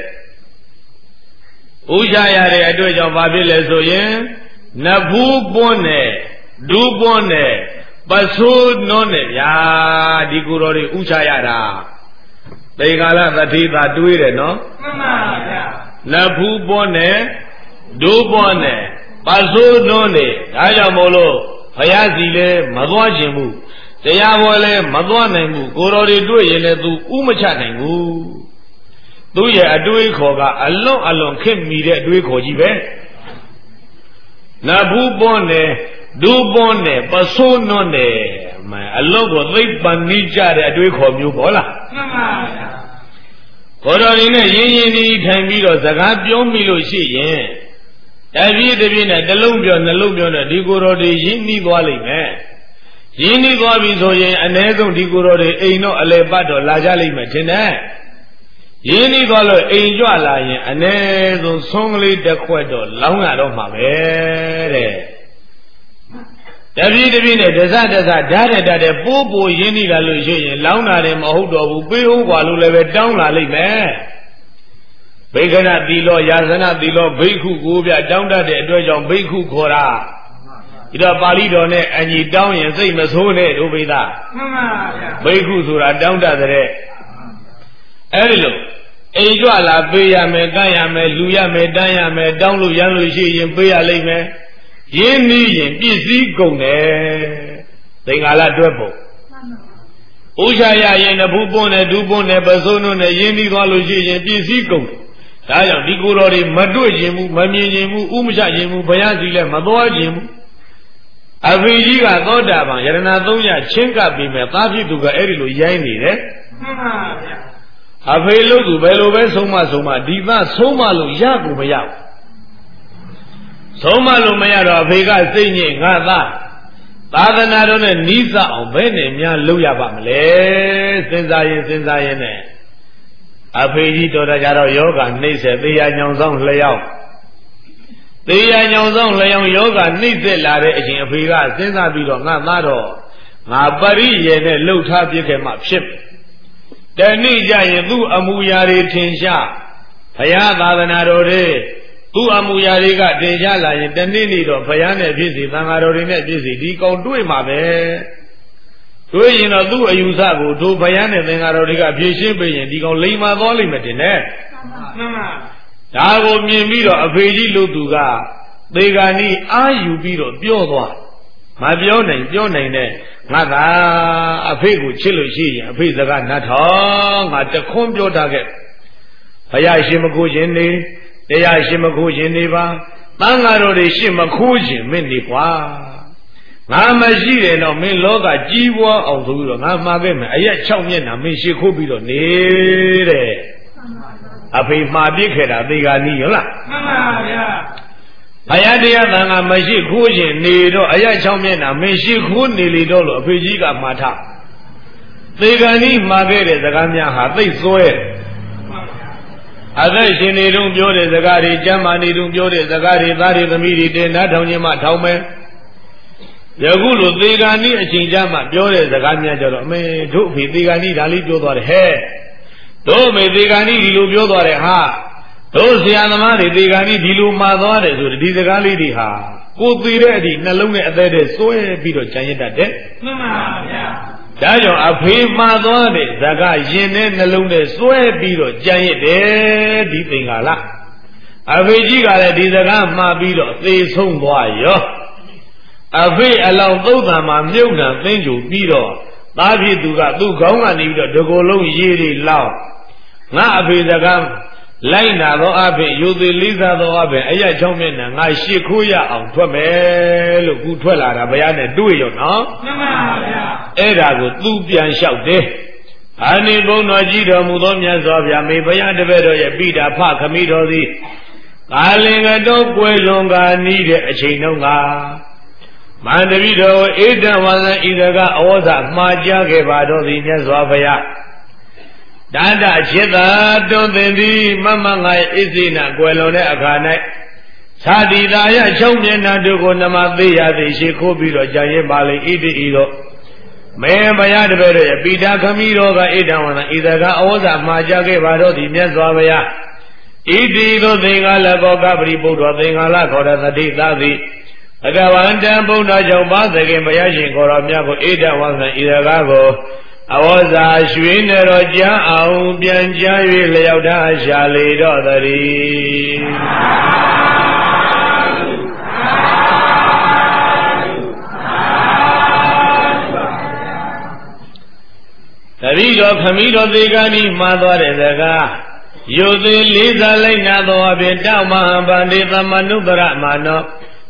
Ujaya, Adweja Babile Zoyen, Nabu Bone, Dubone, Basud None, Ya, Digurori, Ujayara. They got that he that do it, no? Nabu Bone, Dubone, Basu None, Ayamolo, Hayazile, Madwajimu, Tayavole, Madwanemu, Gorori do ye do Umachanemu. Do ye a do it hoga, alone alone came me there do it hojibe. Nabu Bone, ဒူပွန်းနဲ့ပစိုးနွန်းနဲ့မအလုတ်ကိုသိပ်ပန်နီးကြတဲ့အတွေးခေါ်မျိုးပေါ့လားမှန်ပါဗျာကိုတော်ဒီနဲ့ရင်းရင်းဒီထိုင်ပြီးတော့စကားပြောမိလို့ရှိရင်တပြည့်တပြည့်နဲ့တစ်လုံးပြောနှလုံးပြောနဲ့ဒီကိုတော်ဒီရင်းနှီးသွားလိမ့်မယ်ရင်းနှီးသွားပြီဆိုရင်အ ਨੇ ဆုံးဒီကိုတော်ဒီအိမ်တော့အလဲပတ်တော့လာကြလိမ့်မယ်ထင်တယ်ရင်းနှီးသွားလို့အိမ်ကြွလာရင်အ ਨੇ ဆုံးဆုံးကလေးတစ်ခွက်တော့လောင်းရတော့မှာပဲတဲ့တပြည့်တပြည့်နဲ့ဒဇဒဇဓာတ်ဓာတ်တဲ့ပိုးပိုးရင်းနှီးလာလို့ရှိရင်လောင်းတာတယ်မဟုတ်တော့ဘူးပေးဟုတ်กว่าလို့လည်းပဲတောင်းလာလိမ့်မယ်ဘိက္ခဏသီလောယာဇနသီလောဘိက္ခုကိုပြတောင်းတတ်တဲ့အတွက်ကြောင့်ဘိက္ခုခေါ်တာဒီတော့ပါဠိတော်နဲ့အညီတောင်းရင်စိတ်မဆိုးနဲ့ဒုဗိဒမှန်ပါဗျာဘိက္ခုဆိုတာတောင်းတတဲ့အဲ့ဒီလိုအိမ်ကြွလာပေးရမယ်ကမ်းရမယ်လူရမယ်တန်းရမယ်တောင်းလို့ရမ်းလို့ရှိရင်ပေးရလိမ့်မယ်ရင်းနှီးရင်ပြည့်စည်ကုန်တယ်သင်္ကာလတွဲဖို့ဥရှာရရင်နဘူးပွန်းနဲ့ဒူးပွန်းနဲ့ပစိုးနုနဲ့ရင်းနှီးသွားလို့ရှိရင်ပြည့်စည်ကုန်တယ်ဒါကြောင့်ဒီကိုယ်တော်တွေမတွေ့ခြင်းမူမမြင်ခြင်းမူဥမချခြင်းမူဘုရားစီလည်းမသွားခြင်းမူအဖေကြီးကသောတာပန်ယရဏသုံးရချင်းကပ်ပြီးမဲ့သားဖြစ်သူကအဲ့ဒီလိုရိုင်းနေတယ်မှန်ပါဗျာအဖေလို့သူဘယ်လိုပဲဆုံးမဆုံးမဒီသားဆုံးမလို့ရကိုမရဘူးဆုံးမလို့မရတော့အဖေကစိတ်ညစ်ငါသားသာသနာတော်နဲ့နီးစပ်အောင်ဘယ်နဲ့များလုပ်ရပါမလဲစဉ်းစားရင်စဉ်းစားရင်နဲ့အဖေကြီးတော်တော်ကြတော့ယောဂနှိမ့်ဆက်သေရညောင်ဆောင်လျောက်သေရညောင်ဆောင်လျောက်ယောဂနှိမ့်ဆက်လာတဲ့အချိန်အဖေကစဉ်းစားပြီးတော့ငါသားတော့ငါပရိယေနဲ့လှုပ်ထားပြခဲ့မှဖြစ်တနေ့ကျရင်သူ့အမူအရာတွေထင်ရှားဘုရားသာသနာတော်တွေသူ့အမူအရာတွေကထင်ရှားလာရင်တနေ့နေ့တော့ဘုရားနဲ့ဖြစ်စီသံဃာတော်တွေနဲ့ဖြစ်စီဒီကောင်တွေ့မှာပဲတွေ့ရင်တော့သူ့အယူဆကိုတို့ဘုရားနဲ့သင်္ဃာတော်တွေကဖြည့်ရှင်းပေးရင်ဒီကောင်လိမ်မာသွားလိမ့်မယ်တင်နဲ့မှန်ပါဒါကိုမြင်ပြီးတော့အဖေကြီးလို့သူကသေဂာနီအာယူပြီးတော့ပြောသွားမပြောနိုင်ပြောနိုင်တဲ့ငါသာအဖေကိုချစ်လို့ရှိရင်အဖေစကားနှတ်ထောင်းငါတခွန်းပြောထားခဲ့ဘုရားရှင်မခိုးခြင်းနေတရားရှင်မခိုးခြင်းနေပါသံဃာတော်တွေရှင်မခိုးခြင်းမင်းနေကွာငါမရှိတယ်တော့မင်းလောကကြီးပွားအောင်ဆိုပြီးတော့ငါမှာခဲ့မယ်အရက်၆မျက်နှာမင်းရှိခိုးပြီးတော့နေတဲ့အဖေမှာပြစ်ခဲ့တာသေဂာနီဟုတ်လားမှန်ပါဗျာဘုရားတရားသံဃာမရှိခိုးခြင်းနေတော့အရက်၆မျက်နှာမင်းရှိခိုးနေလေတော့လို့အဖေကြီးကမှာထားသေဂာနီမှာခဲ့တဲ့စကားများဟာသိစွဲအသက်ရှင်နေတုန်းပြောတဲ့စကားတွေကျမ်းမာနေတုန်းပြောတဲ့စကားတွေသားတွေသမီးတွေတင်နားထောင်ခြင်းမှထောင်မယ်ယခုလိုသေဂာနိအချိန်ကြမှာပြောတဲ့စကားများကြတော့အမေတို့အဖေသေဂာနိဒါလေးပြောသွားတယ်ဟဲ့တို့အမေသေဂာနိဒီလိုပြောသွားတယ်ဟာတို့ဆရာသမားတွေသေဂာနိဒီလိုမှာသွားတယ်ဆိုတော့ဒီစကားလေးတွေဟာကိုသေတဲ့အထိနှလုံးနဲ့အသက်နဲ့စွဲပြီးတော့ကြံရတတ်တယ်မှန်ပါဗျာဒါကြောင့်အဖေမှာသွားတဲ့စကားရင်နဲ့နှလုံးနဲ့စွဲပြီးတော့ကြံရတဲ့ဒီသင်္ကာလအဖေကြီးကလည်းဒီစကားမှာပြီးတော့သေဆုံးသွားရောအဖေအလောင်းသုတ်တံမှာမြုပ်နှံသိမ့်ကြပြီးတော့သားဖြစ်သူကသူ့ခေါင်းကနေပြီးတော့ဒီကိုယ်လုံးရေးတွေလောက်ငါအဖေစကားလိုက်နာသောအဖေယူသည်လေးစားသောအဖေအရက်ချောင်းမျက်နှာငါရှစ်ခိုးရအောင်ထွက်မယ်လို့ခုထွက်လာတာဘုရားနဲ့တွေ့ရောနော်မှန်ပါဗျာအဲ့ဒါကိုသူပြန်လျှောက်တယ်အာနိဘုံတော်ကြီးတော်မူသောမြတ်စွာဘုရားမေဘုရားတပည့်တော်ရဲ့ပိဋကဖခမိတော်သည်ကာလင်္ဂတော်ကွယ်လွန်ကာနီးတဲ့အချိန်တုန်းကမန္တပိတော်ဧတံဝါသံဤတကအဝဇမှာကြားခဲ့ပါတော်သည်မြတ်စွာဘုရားတန္တจิตတာတွင်သင်သည်မမငါဣဇိနကွယ်လွန်တဲ့အခါ၌သာတိတာယ၆မျက်နှာတို့ကိုနမသေးရသည်ရှိခိုးပြီးတော့ကြာရင်ပါလေဣတိဤတော့မေဘုရားတပည့်တို့ရဲ့ပိဋကခမီတော်ကဧတံဝါသံဤတကအဝဇမှာကြားခဲ့ပါတော်သည်မြတ်စွာဘုရားဣတိသောသင်္ဃာလကောကပရိပုတ္တသင်္ဃာလခေါ်တဲ့သတိသာသည်ဘဂဝန္တံဘုရားကြောင့်ပါသခင်ဘုရားရှင်ကိုယ်တော်မြတ်ကိုဧတံဝါသံဤတကားကိုအဝဇာရွှေနေတော်ကြားအောင်ပြန်ကြား၍လျောက်ထားရှာလေတော့တည်းတတိတော်ခမီးတော်သေဂာနိမှာသွားတဲ့စကားယုသေးလေးစားလိုက်နာသောအပြင်တောက်မဟာဗန္တိသမနုပရမာနော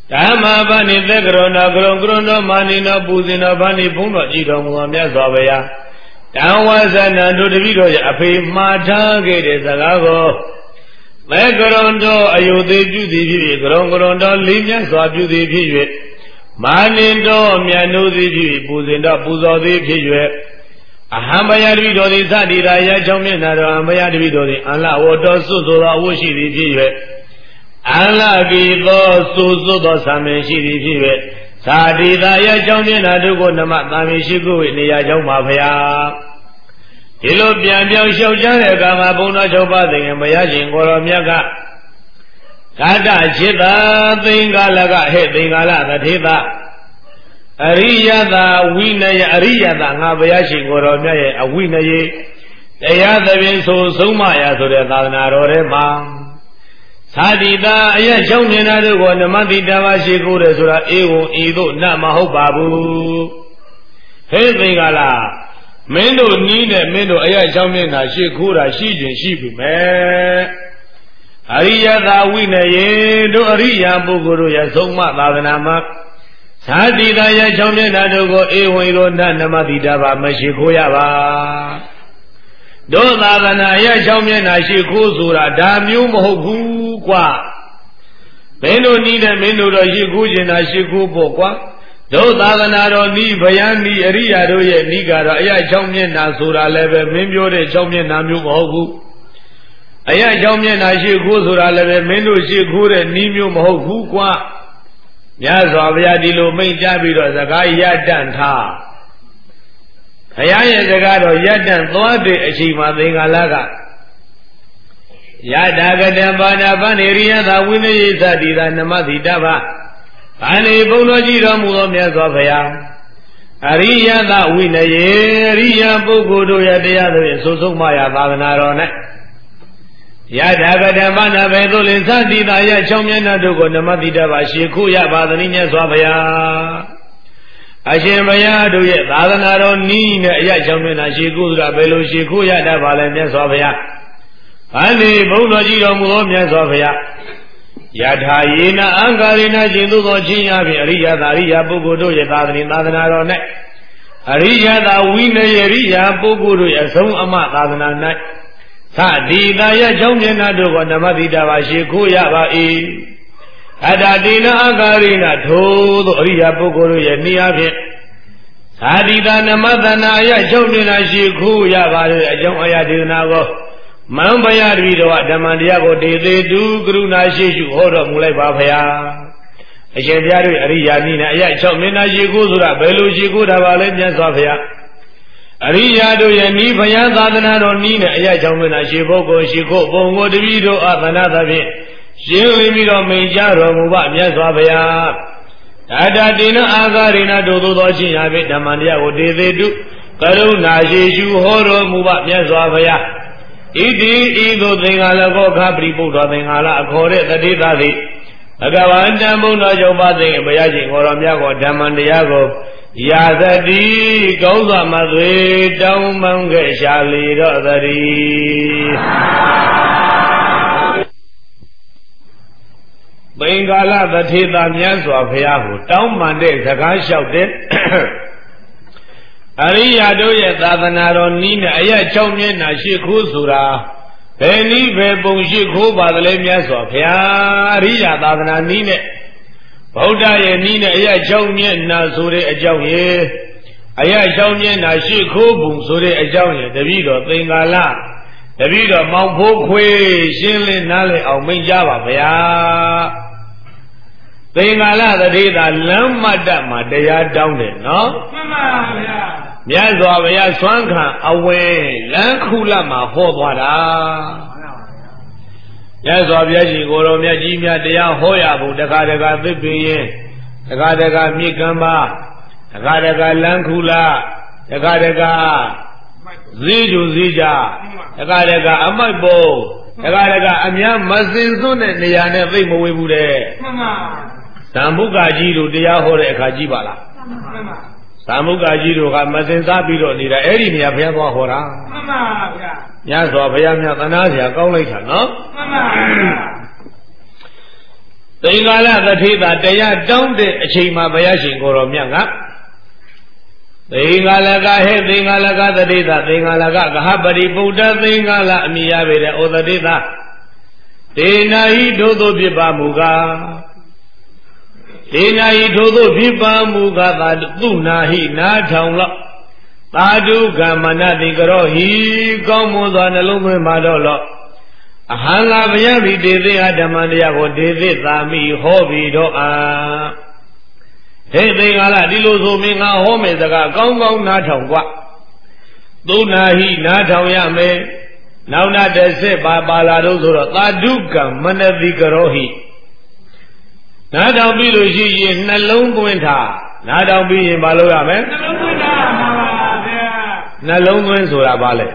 Dhamma bani tekrona kronkrono manino puzino bani puno jiro muamya swabaya Dhamwasana nudivido api mata gede sagago Mekrondo ayude judi pivi kronkrondo limya swabjudi pivi Manindo myanudi pivi puzindo puzodi pivi Ahambaya divido di sadi raya chomyenaro ahambaya divido di Anla woto susoda woshidi pivi Allah gido susudo sameshidi pivi Sadida ya chomyena duko nama tamishiku niya chomma phaya Ilo pian pian shau chare kama puna chopa tinge maya shingoro myaka Kata chita tingalaga he tingala tatita Ariyata winaya ariyata nga maya shingoro myaye awinaye Tayata bin so sumaya sure tadana rore ma Sadida aya chomyena duko nama titava shikure sura ewo ido na mahobabu He tingala Mendo nine mendo aya chomyena shikura shijin shibime Ariyata winaye do ariya bukuru ya summa tadana ma Sadida ya chomyena duko ewo ido na nama titava mashikoya ba Do tadana aya chomyena shiku sura damyu mahobu kwa Mendo nine mendo do shiku jina shiku po kwa Do tadana do ni bayani ariya do ye ni garo aya chomyena sura lebe mimbyo de chomyena myu mahobu Aya chomyena shiku sura lebe mendo shiku de ni myu mahobu kwa Nyaswa baya di lo main jabi do saka yadan tha Khaya ye saka do yadan thwa de achi ma thingala ka Yadagatan bana bani riyata winaye sadida namati taba Bani bauno jiro mudo myaswa baya Ariyata winaye riya pukudu yadaya de susukmaya thadana ro nai Yadagatan bana bedulin sadida ya chomyena duko namati taba shiku ya badani myaswa baya Ashin baya du ye thadana ro ni ne ya chomyena shiku sura belo shiku ya taba le myaswa baya Ani bauno jiro mudo myaswa baya Yadha yena angarina jindu do chinya bi ariyata ariya pukudu ye thadani thadana ro nai Ariyata winaye riya pukudu ye song ama thadana nai Sadida ya chomyena duko namati taba shiku ya ba i Adadina angarina thodo ariya pukudu ye niya phi Sadida namadana ya chomyena shiku ya ba ajong ayadina go Mambaya divido Dhammandiya ko dede du karuna sheshu hodo mulai ba phaya Ashin baya du ariya ni na aya chomyena shiku sura belo shiku taba le myaswa phaya Ariya do ye ni phaya thadana ro ni na aya chomyena shibo ko shiku bongo divido athana thaphit Shin limi do main ja ro mu ba myaswa phaya Adadina agarina do do do chinya phi Dhammandiya ko dede du karuna sheshu hodo mu ba myaswa phaya Iti ido tingala ko kapri buddha tingala akhore tadita thi Bhagavanta buddha chopa tingi bayachi ngoro mya ko Dhammandiya ko Yasati kausa madwe taung mangke shali ro thari Bengala tatita myaswa phaya ko taung mande saka shyaute Ariya do ye thadana ro ni ne aya chomyena shiku sura Beni be pung shiku badale myaswa phaya Ariya thadana ni ne Buddha ye ni ne aya chomyena sure ajaung ye Aya chomyena shiku pung sure ajaung ye Tabido tingala Tabido maung pho khwe shin le na le aung main ja ba phaya Tingala tatita lam matta ma taya taung de no Mama phaya Myaswa baya swankha awe lan khula ma ho twa da Myaswa baya shi ko ro mya ji mya taya ho ya bu taka taka thipin yin taka taka myit kamba taka taka lan khula taka taka ziju zija taka taka amait bo taka taka amya masin sun ne neya ne thai ma we bu de Sambuka ji lo taya ho de akha ji ba la Sambuka ji lo ka masin sa pi do nida edi neya bhaya thwa ho da Mama bhaya Myaswa bhaya mya thana sia kaung lai tha no Mama သင်္ကာလသတိသာတရားတောင်းတဲ့အချိန်မှာဘုရားရှင်ကိုတော်မြတ်ကသင်္ကာလကဟဲ့သင်္ကာလကသတိသာသင်္ကာလကကဟပရိဗုဒ္ဓသင်္ကာလအမိရပေတဲ့ဩသတိသာဒေနာဟိထို့သို့ဖြစ်ပါမူကားဒေနာဟိထို့သို့ဖြစ်ပါမူကားသာသူနာဟိနာထောင်လော့သာဓုကမ္မနတိကရောဟိကောင်းမွန်စွာနှလုံးသွင်းပါတော့လော့အဟံငါဗျာပိတေသိအဓမ္မတရားကိုဒေသိသာမိဟောပြီးတော့အာဟဲ့သင်္ကာလဒီလိုဆိုမင်းငါဟောမယ်စကားကောင်းကောင်းနားထောင်กว่าသုနာဟိနားထောင်ရမယ်နောက်နာတစ်စစ်ပါပါလာတော့ဆိုတော့သာဓုကမနတိကရောဟိနားထောင်ပြီးလို့ရှိရင်နှလုံးသွင်းထားနားထောင်ပြီးရင်မလုပ်ရမယ်နှလုံးသွင်းထားပါဗျာနှလုံးသွင်းဆိုတာဘာလဲ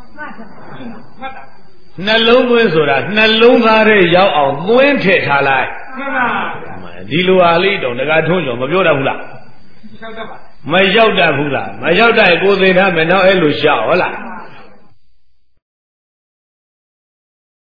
နှလုံးသွင်းဆိုတာနှလုံးသားရဲ့ရောက်အောင်သွင်းထည့်ထားလိုက်မှန်ပါဒီလိုဟာလေးတော့ငါထုံးကြော်မပြောတတ်ဘူးလားမရောက်တတ်ဘူးလားမရောက်တတ်ကိုယ်သိထားမယ်နောက်အဲ့လိုရှောက်ဟုတ်လား